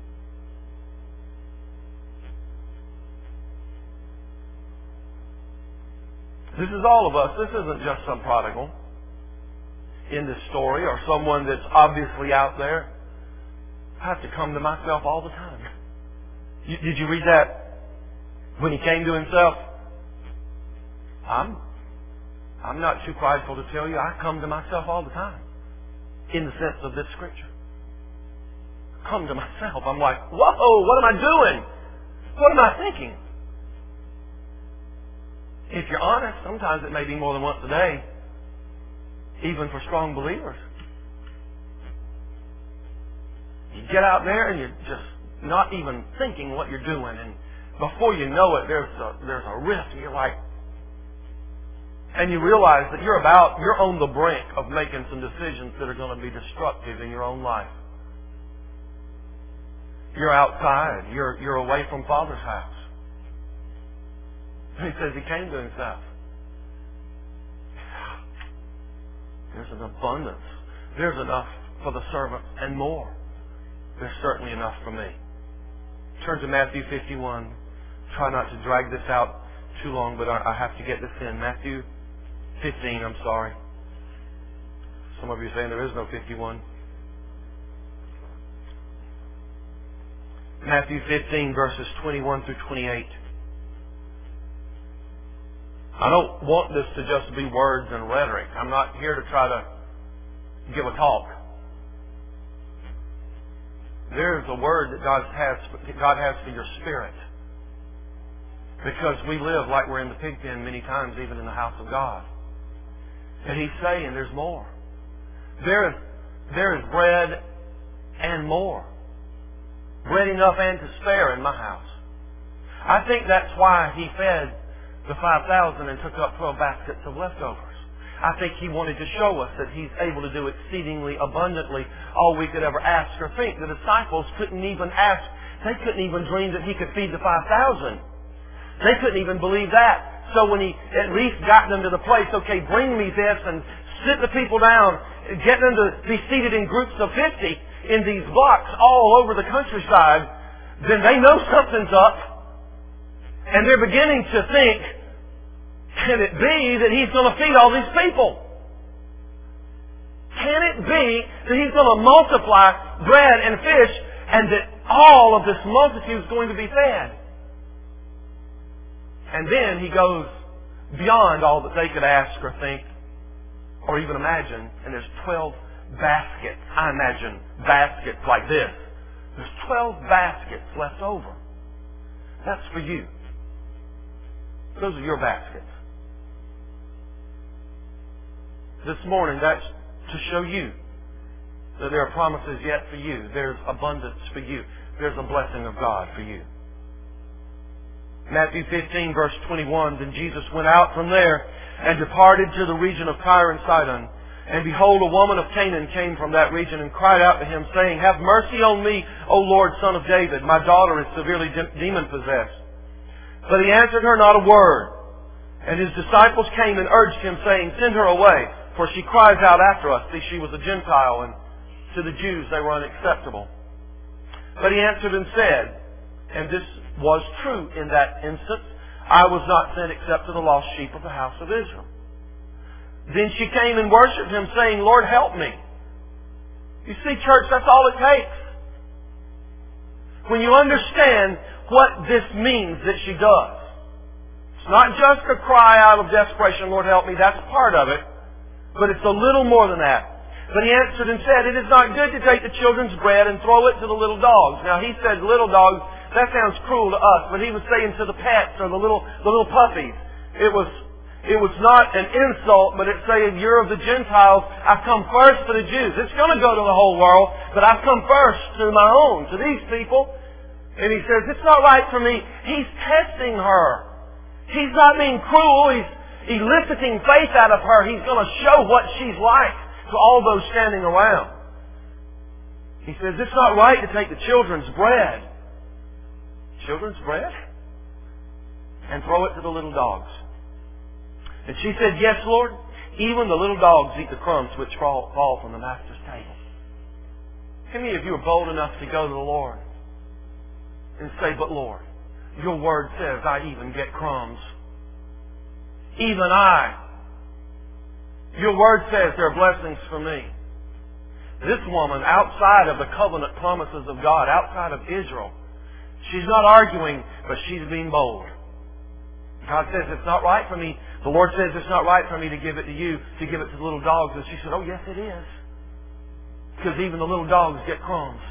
This is all of us. This isn't just some prodigal in this story or someone that's obviously out there. I have to come to myself all the time. You, did you read that? When he came to himself? I'm, I'm not too prideful to tell you, I come to myself all the time in the sense of this scripture. Come to myself. I'm like, whoa, what am I doing? What am I thinking? If you're honest, sometimes it may be more than once a day, even for strong believers. You get out there and you're just not even thinking what you're doing, and before you know it, there's a, there's a rift, and you're like, and you realize that you're about, you're on the brink of making some decisions that are going to be destructive in your own life. You're outside. You're, you're away from Father's house. He says he came to himself. There's an abundance. There's enough for the servant and more. There's certainly enough for me. Turn to Matthew fifty-one. Try not to drag this out too long, but I have to get this in. Matthew fifteen, I'm sorry. Some of you are saying there is no fifty-one. Matthew fifteen, verses twenty-one through twenty-eight. I don't want this to just be words and rhetoric. I'm not here to try to give a talk. There's a word that God has, God has for your spirit. Because we live like we're in the pig pen many times, even in the house of God. And He's saying there's more. There is, there is bread and more. Bread enough and to spare in my house. I think that's why He fed the five thousand and took up twelve baskets of leftovers. I think He wanted to show us that He's able to do exceedingly abundantly all we could ever ask or think. The disciples couldn't even ask. They couldn't even dream that He could feed the five thousand. They couldn't even believe that. So when He at least got them to the place, okay, bring me this and sit the people down, get them to be seated in groups of fifty in these blocks all over the countryside, then they know something's up. And they're beginning to think, can it be that He's going to feed all these people? Can it be that He's going to multiply bread and fish and that all of this multitude is going to be fed? And then He goes beyond all that they could ask or think or even imagine. And there's twelve baskets. I imagine baskets like this. There's twelve baskets left over. That's for you. Those are your baskets. This morning, that's to show you that there are promises yet for you. There's abundance for you. There's a blessing of God for you. Matthew fifteen, verse twenty-one, Then Jesus went out from there and departed to the region of Tyre and Sidon. And behold, a woman of Canaan came from that region and cried out to him, saying, Have mercy on me, O Lord, Son of David. My daughter is severely de- demon-possessed. But he answered her not a word. And his disciples came and urged him, saying, Send her away, for she cries out after us. See, she was a Gentile, and to the Jews they were unacceptable. But he answered and said, and this was true in that instance, I was not sent except to the lost sheep of the house of Israel. Then she came and worshipped him, saying, Lord, help me. You see, church, that's all it takes. When you understand what this means that she does. It's not just a cry out of desperation, Lord, help me. That's part of it. But it's a little more than that. But he answered and said, It is not good to take the children's bread and throw it to the little dogs. Now, he said little dogs. That sounds cruel to us. But he was saying to the pets or the little, the little puppies. It was... It was not an insult, but it's saying, You're of the Gentiles. I've come first to the Jews. It's going to go to the whole world, but I've come first to my own, to these people. And he says, It's not right for me. He's testing her. He's not being cruel. He's eliciting faith out of her. He's going to show what she's like to all those standing around. He says, It's not right to take the children's bread. Children's bread? And throw it to the little dogs. And she said, Yes, Lord. Even the little dogs eat the crumbs which fall, fall from the master's table. How many of you are bold enough to go to the Lord and say, But Lord, your word says I even get crumbs. Even I. Your word says there are blessings for me. This woman, outside of the covenant promises of God, outside of Israel, she's not arguing, but she's being bold. God says it's not right for me. The Lord says it's not right for me to give it to you, to give it to the little dogs. And she said, Oh, yes, it is. Because even the little dogs get crumbs.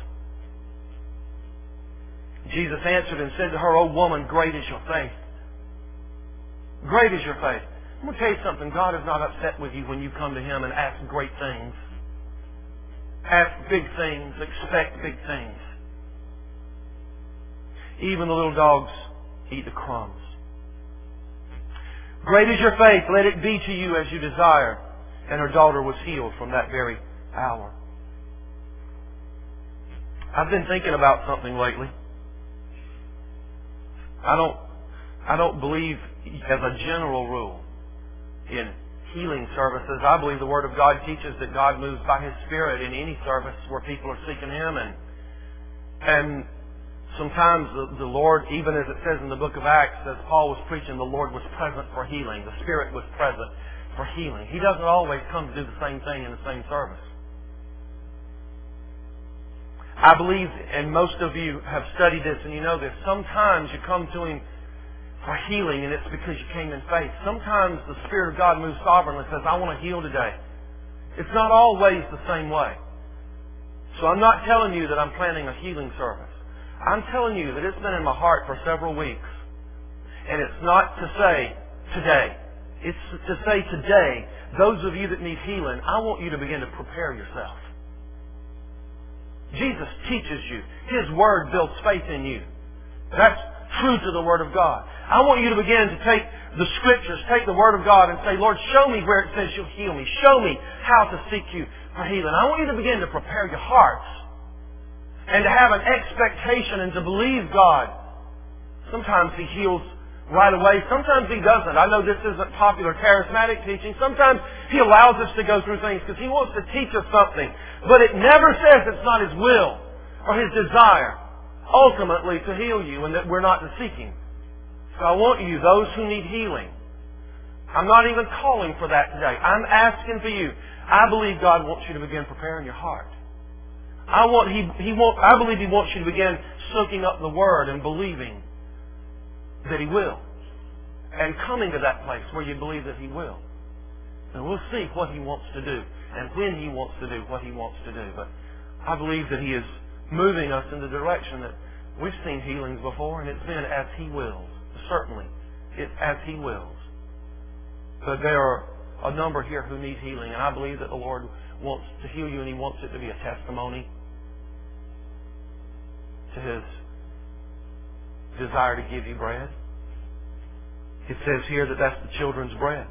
Jesus answered and said to her, Oh, woman, great is your faith. Great is your faith. I'm going to tell you something. God is not upset with you when you come to Him and ask great things. Ask big things. Expect big things. Even the little dogs eat the crumbs. Great is your faith. Let it be to you as you desire. And her daughter was healed from that very hour. I've been thinking about something lately. I don't, I don't believe as a general rule in healing services. I believe the Word of God teaches that God moves by His Spirit in any service where people are seeking Him. And, and sometimes the, the Lord, even as it says in the book of Acts, as Paul was preaching, the Lord was present for healing. The Spirit was present for healing. He doesn't always come to do the same thing in the same service. I believe, and most of you have studied this and you know this, sometimes you come to Him for healing and it's because you came in faith. Sometimes the Spirit of God moves sovereignly and says, I want to heal today. It's not always the same way. So I'm not telling you that I'm planning a healing service. I'm telling you that it's been in my heart for several weeks. And it's not to say today. It's to say today, those of you that need healing, I want you to begin to prepare yourself. Jesus teaches you. His Word builds faith in you. That's true to the Word of God. I want you to begin to take the Scriptures, take the Word of God and say, Lord, show me where it says you'll heal me. Show me how to seek you for healing. I want you to begin to prepare your hearts and to have an expectation and to believe God. Sometimes He heals right away. Sometimes He doesn't. I know this isn't popular charismatic teaching. Sometimes He allows us to go through things because He wants to teach us something. But it never says it's not His will or His desire ultimately to heal you and that we're not to seek Him. So I want you, those who need healing, I'm not even calling for that today. I'm asking for you. I believe God wants you to begin preparing your heart. I want He He want I believe He wants you to begin soaking up the Word and believing that He will. And coming to that place where you believe that He will. And we'll see what He wants to do and when He wants to do what He wants to do. But I believe that He is moving us in the direction that we've seen healings before, and it's been as He wills. Certainly, it's as He wills. But there are a number here who need healing, and I believe that the Lord wants to heal you, and He wants it to be a testimony to His desire to give you bread. It says here that that's the children's bread.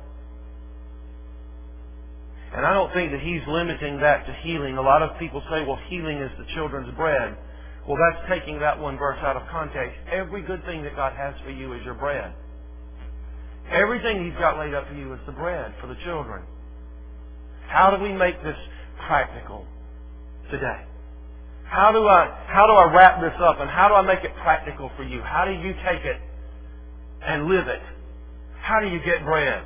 And I don't think that He's limiting that to healing. A lot of people say, well, healing is the children's bread. Well, that's taking that one verse out of context. Every good thing that God has for you is your bread. Everything He's got laid up for you is the bread for the children. How do we make this practical today? How do I, how do I wrap this up and how do I make it practical for you? How do you take it and live it? How do you get bread?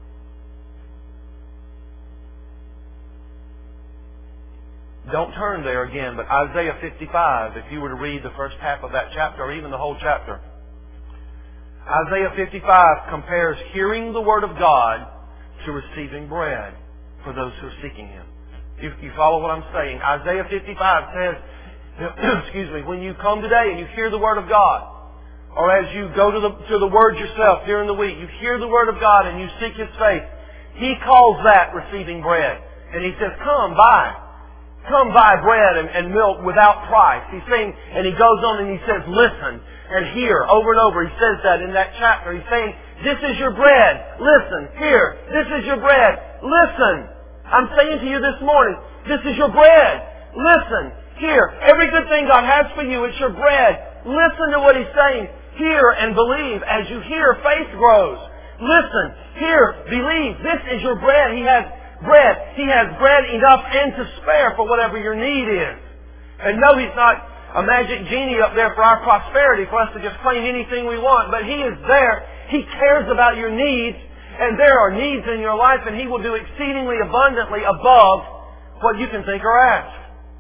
Don't turn there again, but Isaiah fifty-five, if you were to read the first half of that chapter, or even the whole chapter. Isaiah fifty-five compares hearing the Word of God to receiving bread for those who are seeking Him. You, you follow what I'm saying? Isaiah fifty-five says, excuse me, when you come today and you hear the Word of God, or as you go to the, to the Word yourself during the week, you hear the Word of God and you seek His face, He calls that receiving bread. And He says, come, buy. Come buy bread and, and milk without price. He's saying, and He goes on and He says, listen and hear. Over and over He says that in that chapter. He's saying, this is your bread. Listen, hear. This is your bread. Listen. I'm saying to you this morning, this is your bread. Listen, hear. Every good thing God has for you, it's your bread. Listen to what He's saying. Hear and believe. As you hear, faith grows. Listen, hear, believe. This is your bread. He has bread. He has bread enough and to spare for whatever your need is. And no, He's not a magic genie up there for our prosperity, for us to just claim anything we want. But He is there. He cares about your needs. And there are needs in your life, and He will do exceedingly abundantly above what you can think or ask.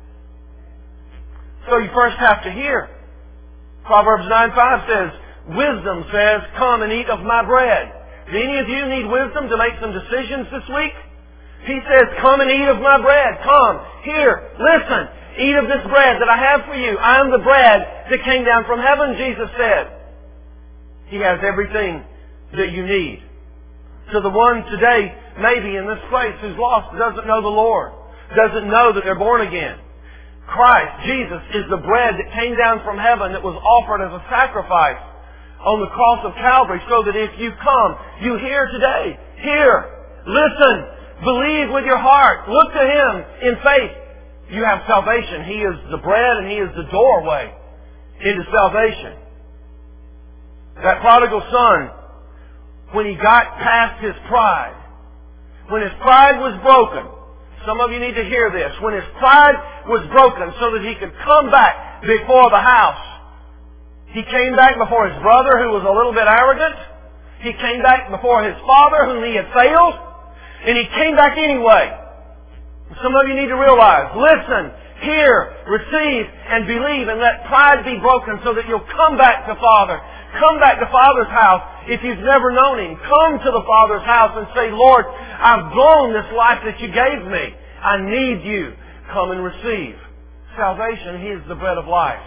So you first have to hear. Proverbs nine five says, wisdom says, come and eat of my bread. Do any of you need wisdom to make some decisions this week? He says, come and eat of my bread. Come, here, listen, eat of this bread that I have for you. I am the bread that came down from heaven, Jesus said. He has everything that you need. To the one today, maybe in this place, who's lost, doesn't know the Lord, doesn't know that they're born again. Christ, Jesus, is the bread that came down from heaven that was offered as a sacrifice on the cross of Calvary, so that if you come, you hear today, hear, listen, believe with your heart. Look to Him in faith. You have salvation. He is the bread and He is the doorway into salvation. That prodigal son, when he got past his pride, when his pride was broken, some of you need to hear this, when his pride was broken so that he could come back before the house, he came back before his brother who was a little bit arrogant. He came back before his father whom he had failed. And he came back anyway. Some of you need to realize, listen, hear, receive, and believe, and let pride be broken so that you'll come back to Father. Come back to Father's house if you've never known Him. Come to the Father's house and say, Lord, I've blown this life that You gave me. I need You. Come and receive. Salvation, He is the bread of life.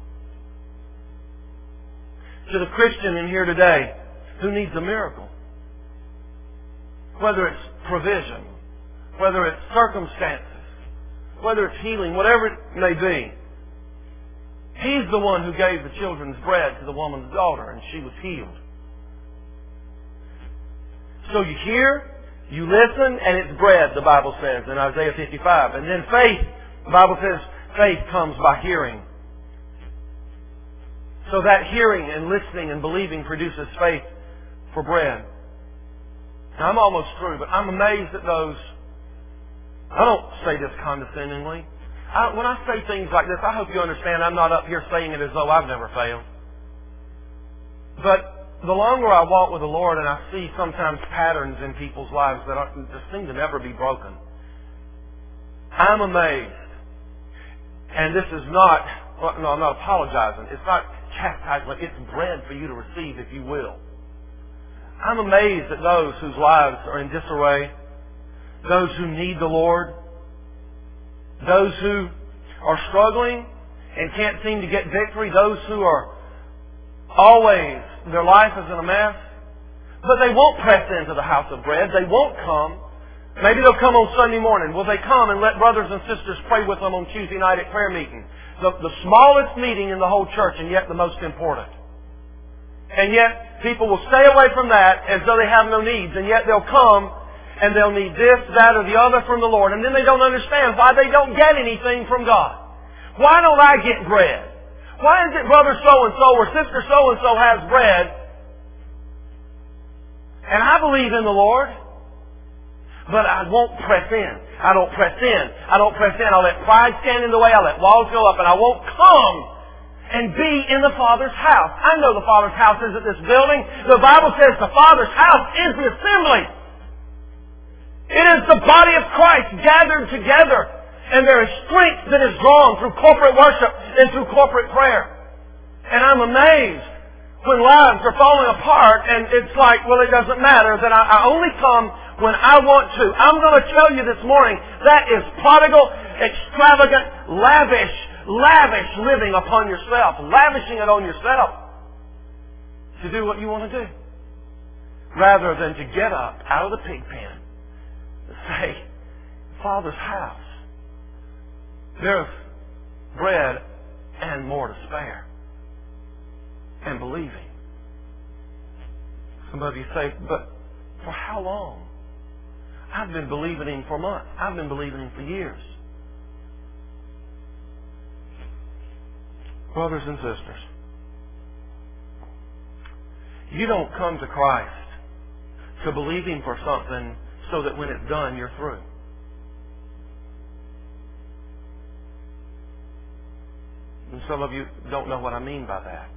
To the Christian in here today who needs a miracle, whether it's provision, whether it's circumstances, whether it's healing, whatever it may be, He's the one who gave the children's bread to the woman's daughter, and she was healed. So you hear, you listen, and it's bread, the Bible says in Isaiah fifty-five. And then faith, the Bible says faith comes by hearing. So that hearing and listening and believing produces faith for bread. Now, I'm almost through, but I'm amazed at those. I don't say this condescendingly. I, when I say things like this, I hope you understand I'm not up here saying it as though I've never failed. But the longer I walk with the Lord and I see sometimes patterns in people's lives that are, just seem to never be broken, I'm amazed. And this is not, well, no, I'm not apologizing. It's not chastisement. It's bread for you to receive, if you will. I'm amazed at those whose lives are in disarray, those who need the Lord, those who are struggling and can't seem to get victory, those who are always, their life is in a mess, but they won't press into the house of bread. They won't come. Maybe they'll come on Sunday morning. Will they come and let brothers and sisters pray with them on Tuesday night at prayer meeting? The, the smallest meeting in the whole church, and yet the most important. And yet, people will stay away from that as though they have no needs. And yet they'll come and they'll need this, that, or the other from the Lord. And then they don't understand why they don't get anything from God. Why don't I get bread? Why is it brother so-and-so or sister so-and-so has bread and I believe in the Lord, but I won't press in. I don't press in. I don't press in. I'll let pride stand in the way. I'll let walls go up and I won't come and be in the Father's house. I know the Father's house isn't this building. The Bible says the Father's house is the assembly. It is the body of Christ gathered together. And there is strength that is drawn through corporate worship and through corporate prayer. And I'm amazed when lives are falling apart and it's like, well, it doesn't matter that I, I only come when I want to. I'm going to tell you this morning, that is prodigal, extravagant, lavish, lavish living upon yourself, lavishing it on yourself to do what you want to do. Rather than to get up out of the pig pen and say, Father's house, there's bread and more to spare. And believing. Some of you say, but for how long? I've been believing Him for months. I've been believing Him for years. Brothers and sisters, you don't come to Christ to believe Him for something so that when it's done, you're through. And some of you don't know what I mean by that.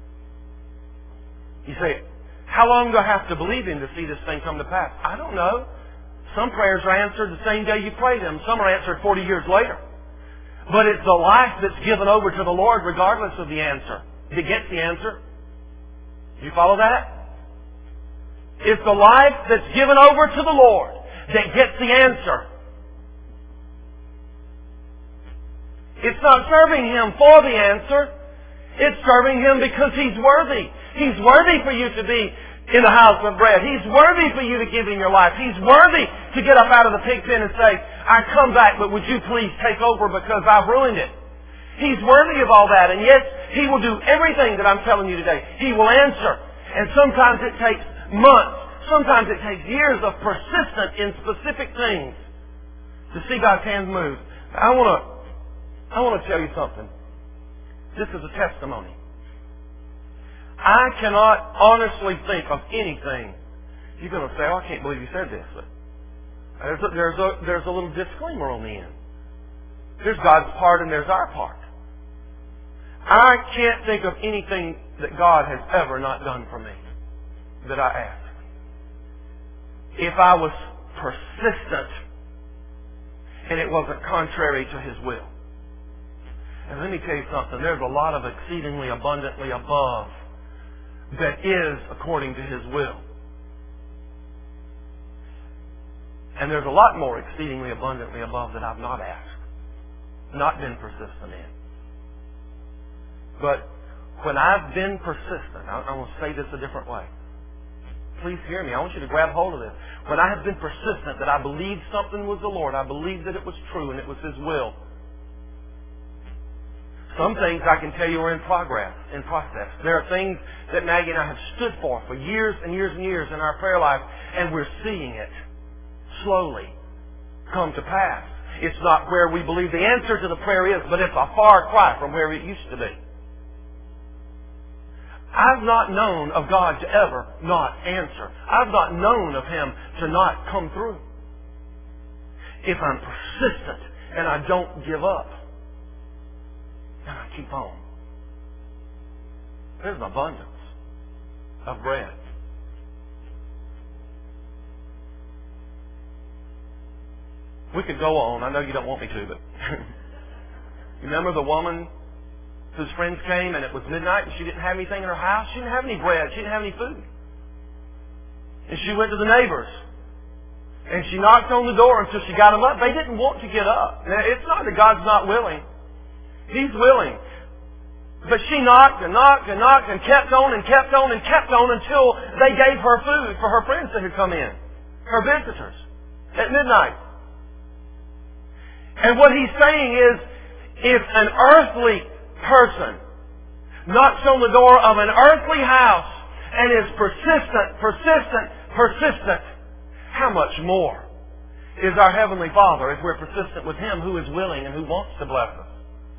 You say, how long do I have to believe Him to see this thing come to pass? I don't know. Some prayers are answered the same day you pray them. Some are answered forty years later. But it's the life that's given over to the Lord regardless of the answer. That gets the answer. Do you follow that? It's the life that's given over to the Lord that gets the answer. It's not serving Him for the answer. It's serving Him because He's worthy. He's worthy for you to be in the house of bread. He's worthy for you to give Him your life. He's worthy to get up out of the pig pen and say, I come back, but would you please take over because I've ruined it. He's worthy of all that. And yes, He will do everything that I'm telling you today. He will answer. And sometimes it takes months. Sometimes it takes years of persistence in specific things to see God's hand move. I want to, I want to tell you something. This is a testimony. I cannot honestly think of anything. You're going to say, oh, I can't believe you said this. But there's a, there's a, there's a little disclaimer on the end. There's God's part and there's our part. I can't think of anything that God has ever not done for me that I asked. If I was persistent and it wasn't contrary to His will. And let me tell you something. There's a lot of exceedingly abundantly above that is according to His will. And there's a lot more exceedingly abundantly above that I've not asked, not been persistent in. But when I've been persistent, I, I want to say this a different way. Please hear me. I want you to grab hold of this. When I have been persistent that I believed something was the Lord, I believed that it was true and it was His will. Some things I can tell you are in progress, in process. There are things that Maggie and I have stood for for years and years and years in our prayer life, and we're seeing it slowly come to pass. It's not where we believe the answer to the prayer is, but it's a far cry from where it used to be. I've not known of God to ever not answer. I've not known of Him to not come through. If I'm persistent and I don't give up, and I keep on. There's an abundance of bread. We could go on. I know you don't want me to, but you remember the woman whose friends came and it was midnight and she didn't have anything in her house? She didn't have any bread. She didn't have any food. And she went to the neighbors. And she knocked on the door until she got them up. They didn't want to get up. Now, it's not that God's not willing. He's willing. But she knocked and knocked and knocked and kept on and kept on and kept on until they gave her food for her friends that had come in. Her visitors. At midnight. And what he's saying is, if an earthly person knocks on the door of an earthly house and is persistent, persistent, persistent, how much more is our Heavenly Father if we're persistent with Him, who is willing and who wants to bless us?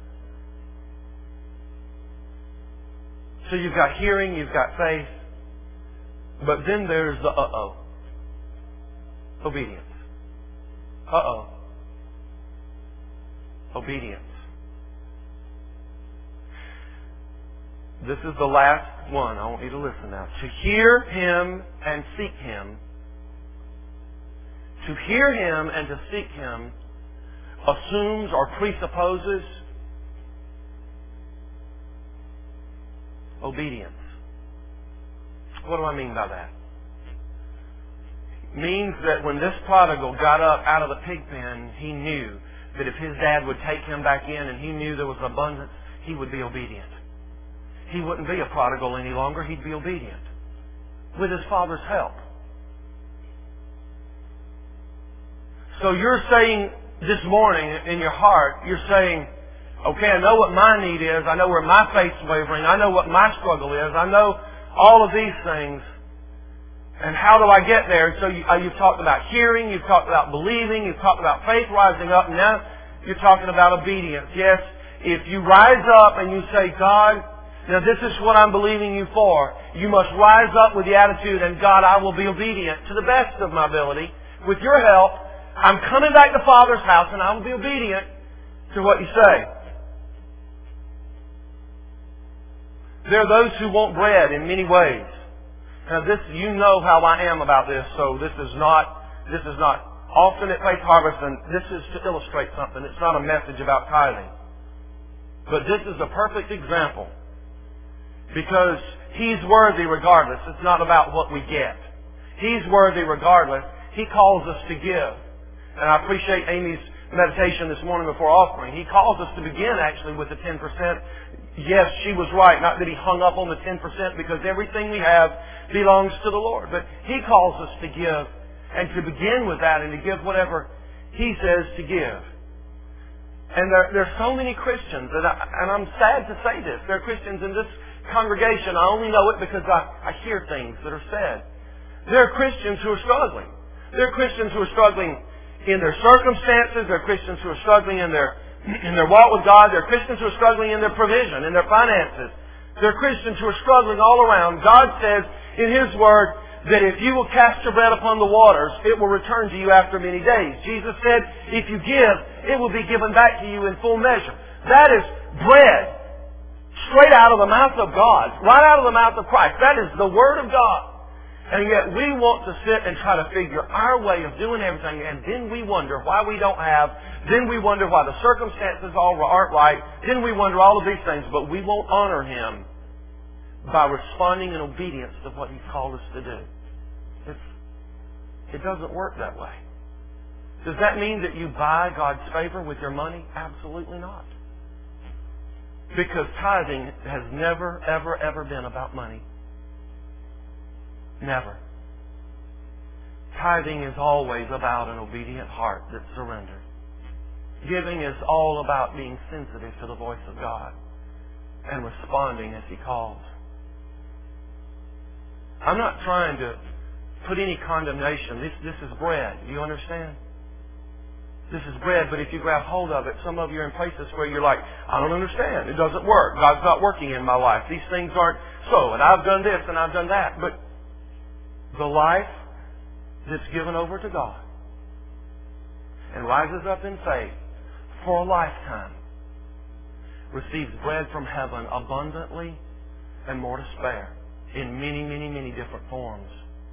So you've got hearing, you've got faith, but then there's the uh-oh. Obedience. Uh-oh. Obedience. This is the last one. I want you to listen now. To hear Him and seek Him. To hear Him and to seek Him assumes or presupposes obedience. What do I mean by that? It means that when this prodigal got up out of the pig pen, he knew that if his dad would take him back in and he knew there was abundance, he would be obedient. He wouldn't be a prodigal any longer. He'd be obedient with his father's help. So you're saying this morning in your heart, you're saying, okay, I know what my need is. I know where my faith's wavering. I know what my struggle is. I know all of these things. And how do I get there? So you, uh, you've talked about hearing. You've talked about believing. You've talked about faith rising up. And now you're talking about obedience. Yes, if you rise up and you say, God, now this is what I'm believing you for, you must rise up with the attitude, and God, I will be obedient to the best of my ability. With your help, I'm coming back to Father's house, and I will be obedient to what you say. There are those who want bread in many ways. Now this, you know how I am about this, so this is not, this is not often at Faith Harvest, and this is to illustrate something. It's not a message about tithing. But this is a perfect example. Because He's worthy regardless. It's not about what we get. He's worthy regardless. He calls us to give. And I appreciate Amy's meditation this morning before offering. He calls us to begin actually with the ten percent. Yes, she was right. Not that He hung up on the ten percent, because everything we have belongs to the Lord. But He calls us to give, and to begin with that, and to give whatever He says to give. And there, there are so many Christians, and, I, and I'm sad to say this, there are Christians in this congregation, I only know it because I, I hear things that are said. There are Christians who are struggling. There are Christians who are struggling in their circumstances. There are Christians who are struggling in their in their walk with God. There are Christians who are struggling in their provision, in their finances. There are Christians who are struggling all around. God says in His Word that if you will cast your bread upon the waters, it will return to you after many days. Jesus said, if you give, it will be given back to you in full measure. That is bread. Straight out of the mouth of God. Right out of the mouth of Christ. That is the Word of God. And yet we want to sit and try to figure our way of doing everything, and then we wonder why we don't have, then we wonder why the circumstances all aren't right, then we wonder all of these things, but we won't honor Him by responding in obedience to what He's called us to do. It's, it doesn't work that way. Does that mean that you buy God's favor with your money? Absolutely not. Because tithing has never, ever, ever been about money. Never. Tithing is always about an obedient heart that's surrendered. Giving is all about being sensitive to the voice of God and responding as He calls. I'm not trying to put any condemnation. This, this is bread. Do you understand? This is bread, but if you grab hold of it, some of you are in places where you're like, I don't understand. It doesn't work. God's not working in my life. These things aren't so, and I've done this and I've done that. But the life that's given over to God and rises up in faith for a lifetime receives bread from heaven abundantly and more to spare in many, many, many different forms.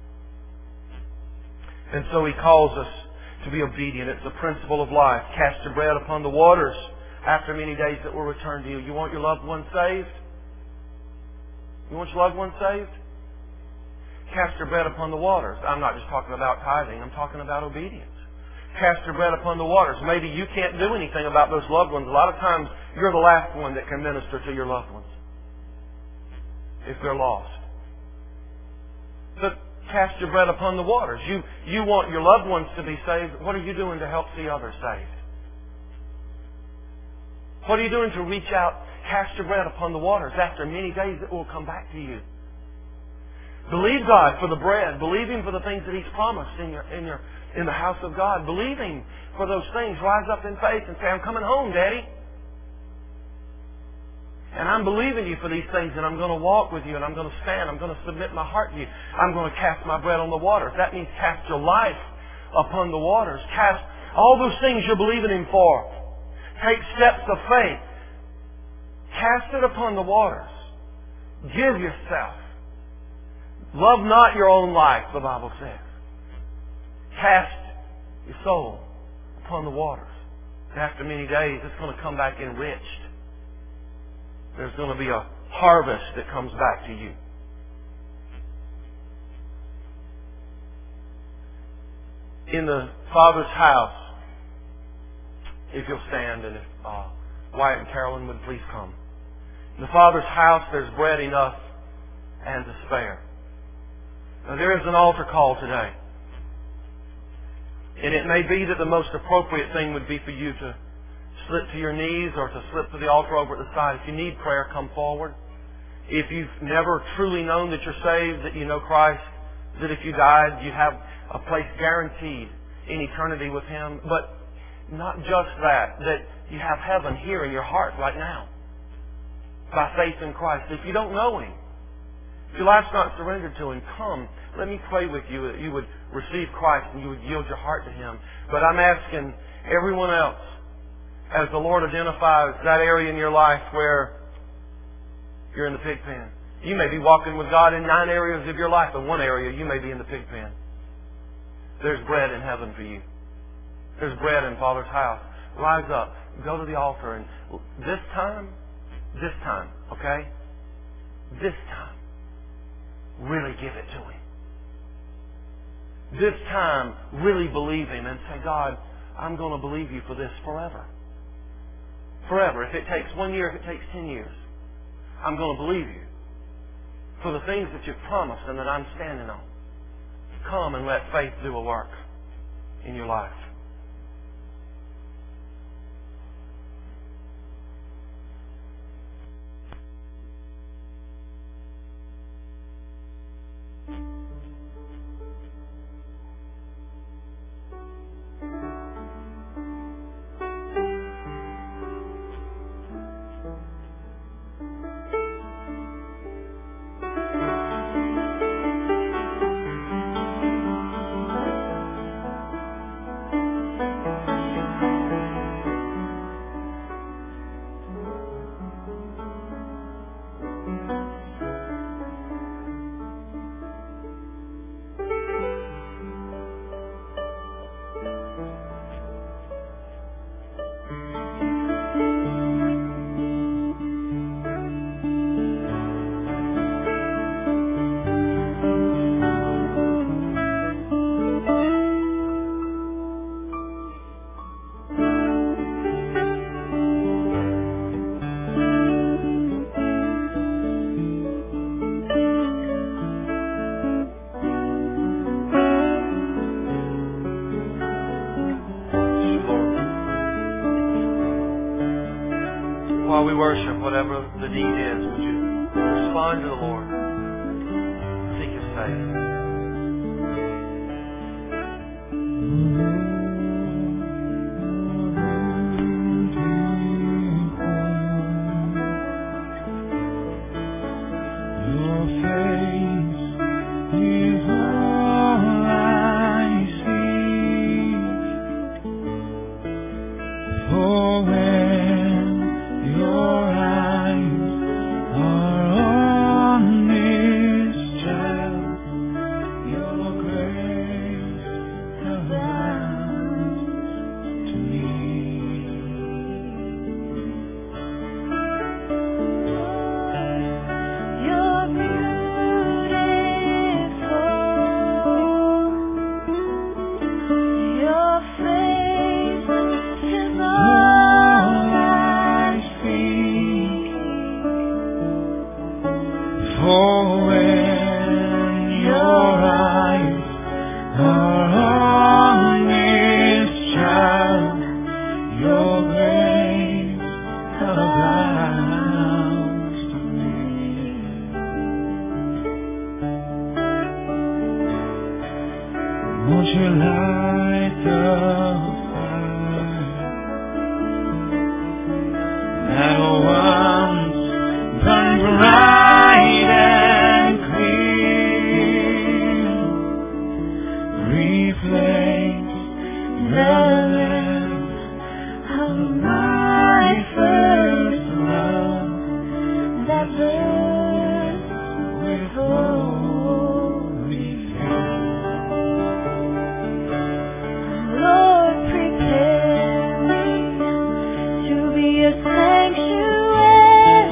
And so He calls us to be obedient. It's the principle of life. Cast your bread upon the waters. After many days it will return to you. You want your loved one saved? You want your loved one saved? Cast your bread upon the waters. I'm not just talking about tithing. I'm talking about obedience. Cast your bread upon the waters. Maybe you can't do anything about those loved ones. A lot of times you're the last one that can minister to your loved ones if they're lost. But cast your bread upon the waters. You, you want your loved ones to be saved. What are you doing to help see others saved? What are you doing to reach out? Cast your bread upon the waters. After many days it will come back to you. Believe God for the bread. Believe Him for the things that He's promised in your in your in the house of God. Believe Him for those things. Rise up in faith and say, I'm coming home, Daddy. And I'm believing You for these things, and I'm going to walk with You, and I'm going to stand. I'm going to submit my heart to You. I'm going to cast my bread on the waters. That means cast your life upon the waters. Cast all those things you're believing Him for. Take steps of faith. Cast it upon the waters. Give yourself. Love not your own life, the Bible says. Cast your soul upon the waters. After many days, it's going to come back enriched. There's going to be a harvest that comes back to you. In the Father's house, if you'll stand, and if uh, Wyatt and Carolyn would please come. In the Father's house, there's bread enough and to spare. Now, there is an altar call today. And it may be that the most appropriate thing would be for you to slip to your knees or to slip to the altar over at the side. If you need prayer, come forward. If you've never truly known that you're saved, that you know Christ, that if you died, you have a place guaranteed in eternity with Him. But not just that, that you have heaven here in your heart right now by faith in Christ. If you don't know Him, if your life's not surrendered to Him, come. Let me pray with you that you would receive Christ and you would yield your heart to Him. But I'm asking everyone else, as the Lord identifies that area in your life where you're in the pig pen. You may be walking with God in nine areas of your life. In one area, you may be in the pig pen. There's bread in heaven for you. There's bread in Father's house. Rise up. Go to the altar. And this time, this time, okay? This time, really give it to Him. This time, really believe Him and say, God, I'm going to believe You for this forever. Forever. If it takes one year, if it takes ten years, I'm going to believe You for the things that You've promised and that I'm standing on. Come and let faith do a work in your life. While we worship, whatever the need is, would you respond to the Lord? Seek His face. Won't you light the fire that once burned bright and clear? Replace the lamp of my first love that burns with holy faith. Lord, prepare me to be a sanctuary,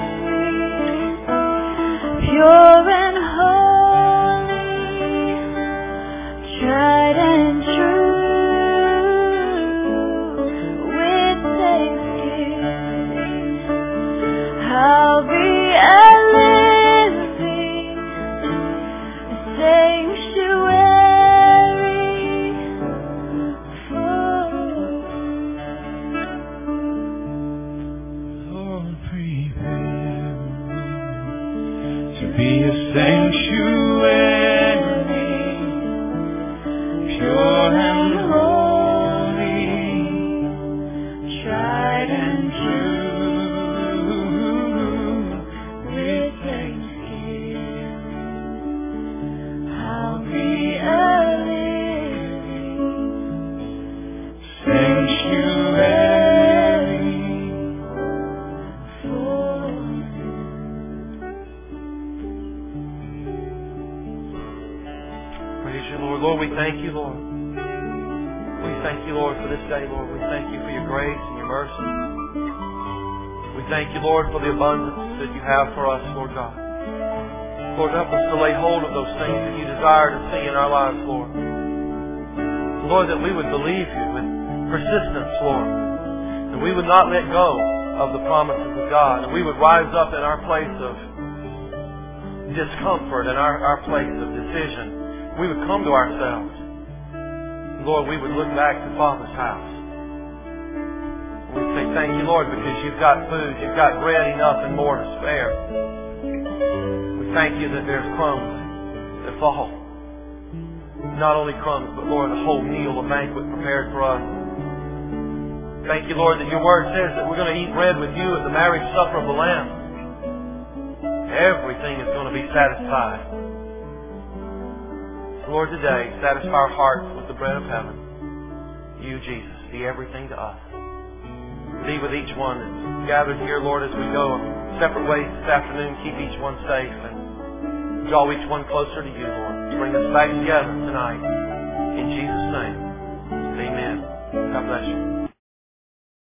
pure and holy, tried and true, with thanksgiving. I'll be a living sanctuary for you. Lord, prepare me to be a sanctuary, pure and holy, tried and true, with thanksgiving. I'll be a living sanctuary for you. Praise you, Lord. Lord, we thank you, Lord. We thank you, Lord, for this day, Lord. We thank you for your grace and your mercy. We thank you, Lord, for the abundance that you have for us, Lord God. Lord, help us to lay hold of those things that you desire to see in our lives, Lord. Lord, that we would believe you with persistence, Lord. And we would not let go of the promises of God. And we would rise up in our place of discomfort and our, our place of decision. We would come to ourselves. Lord, we would look back to Father's house. We'd say, thank you, Lord, because you've got food, you've got bread enough and more to spare. We thank you that there's crumbs that fall. Not only crumbs, but Lord, a whole meal, a banquet prepared for us. Thank you, Lord, that your word says that we're going to eat bread with you at the marriage supper of the Lamb. Everything is going to be satisfied. Lord, today, satisfy our hearts with the bread of heaven. You, Jesus, be everything to us. Be with each one that's gathered here, Lord, as we go separate ways this afternoon. Keep each one safe and draw each one closer to you, Lord. Bring us back together tonight. In Jesus' name, amen. God bless you.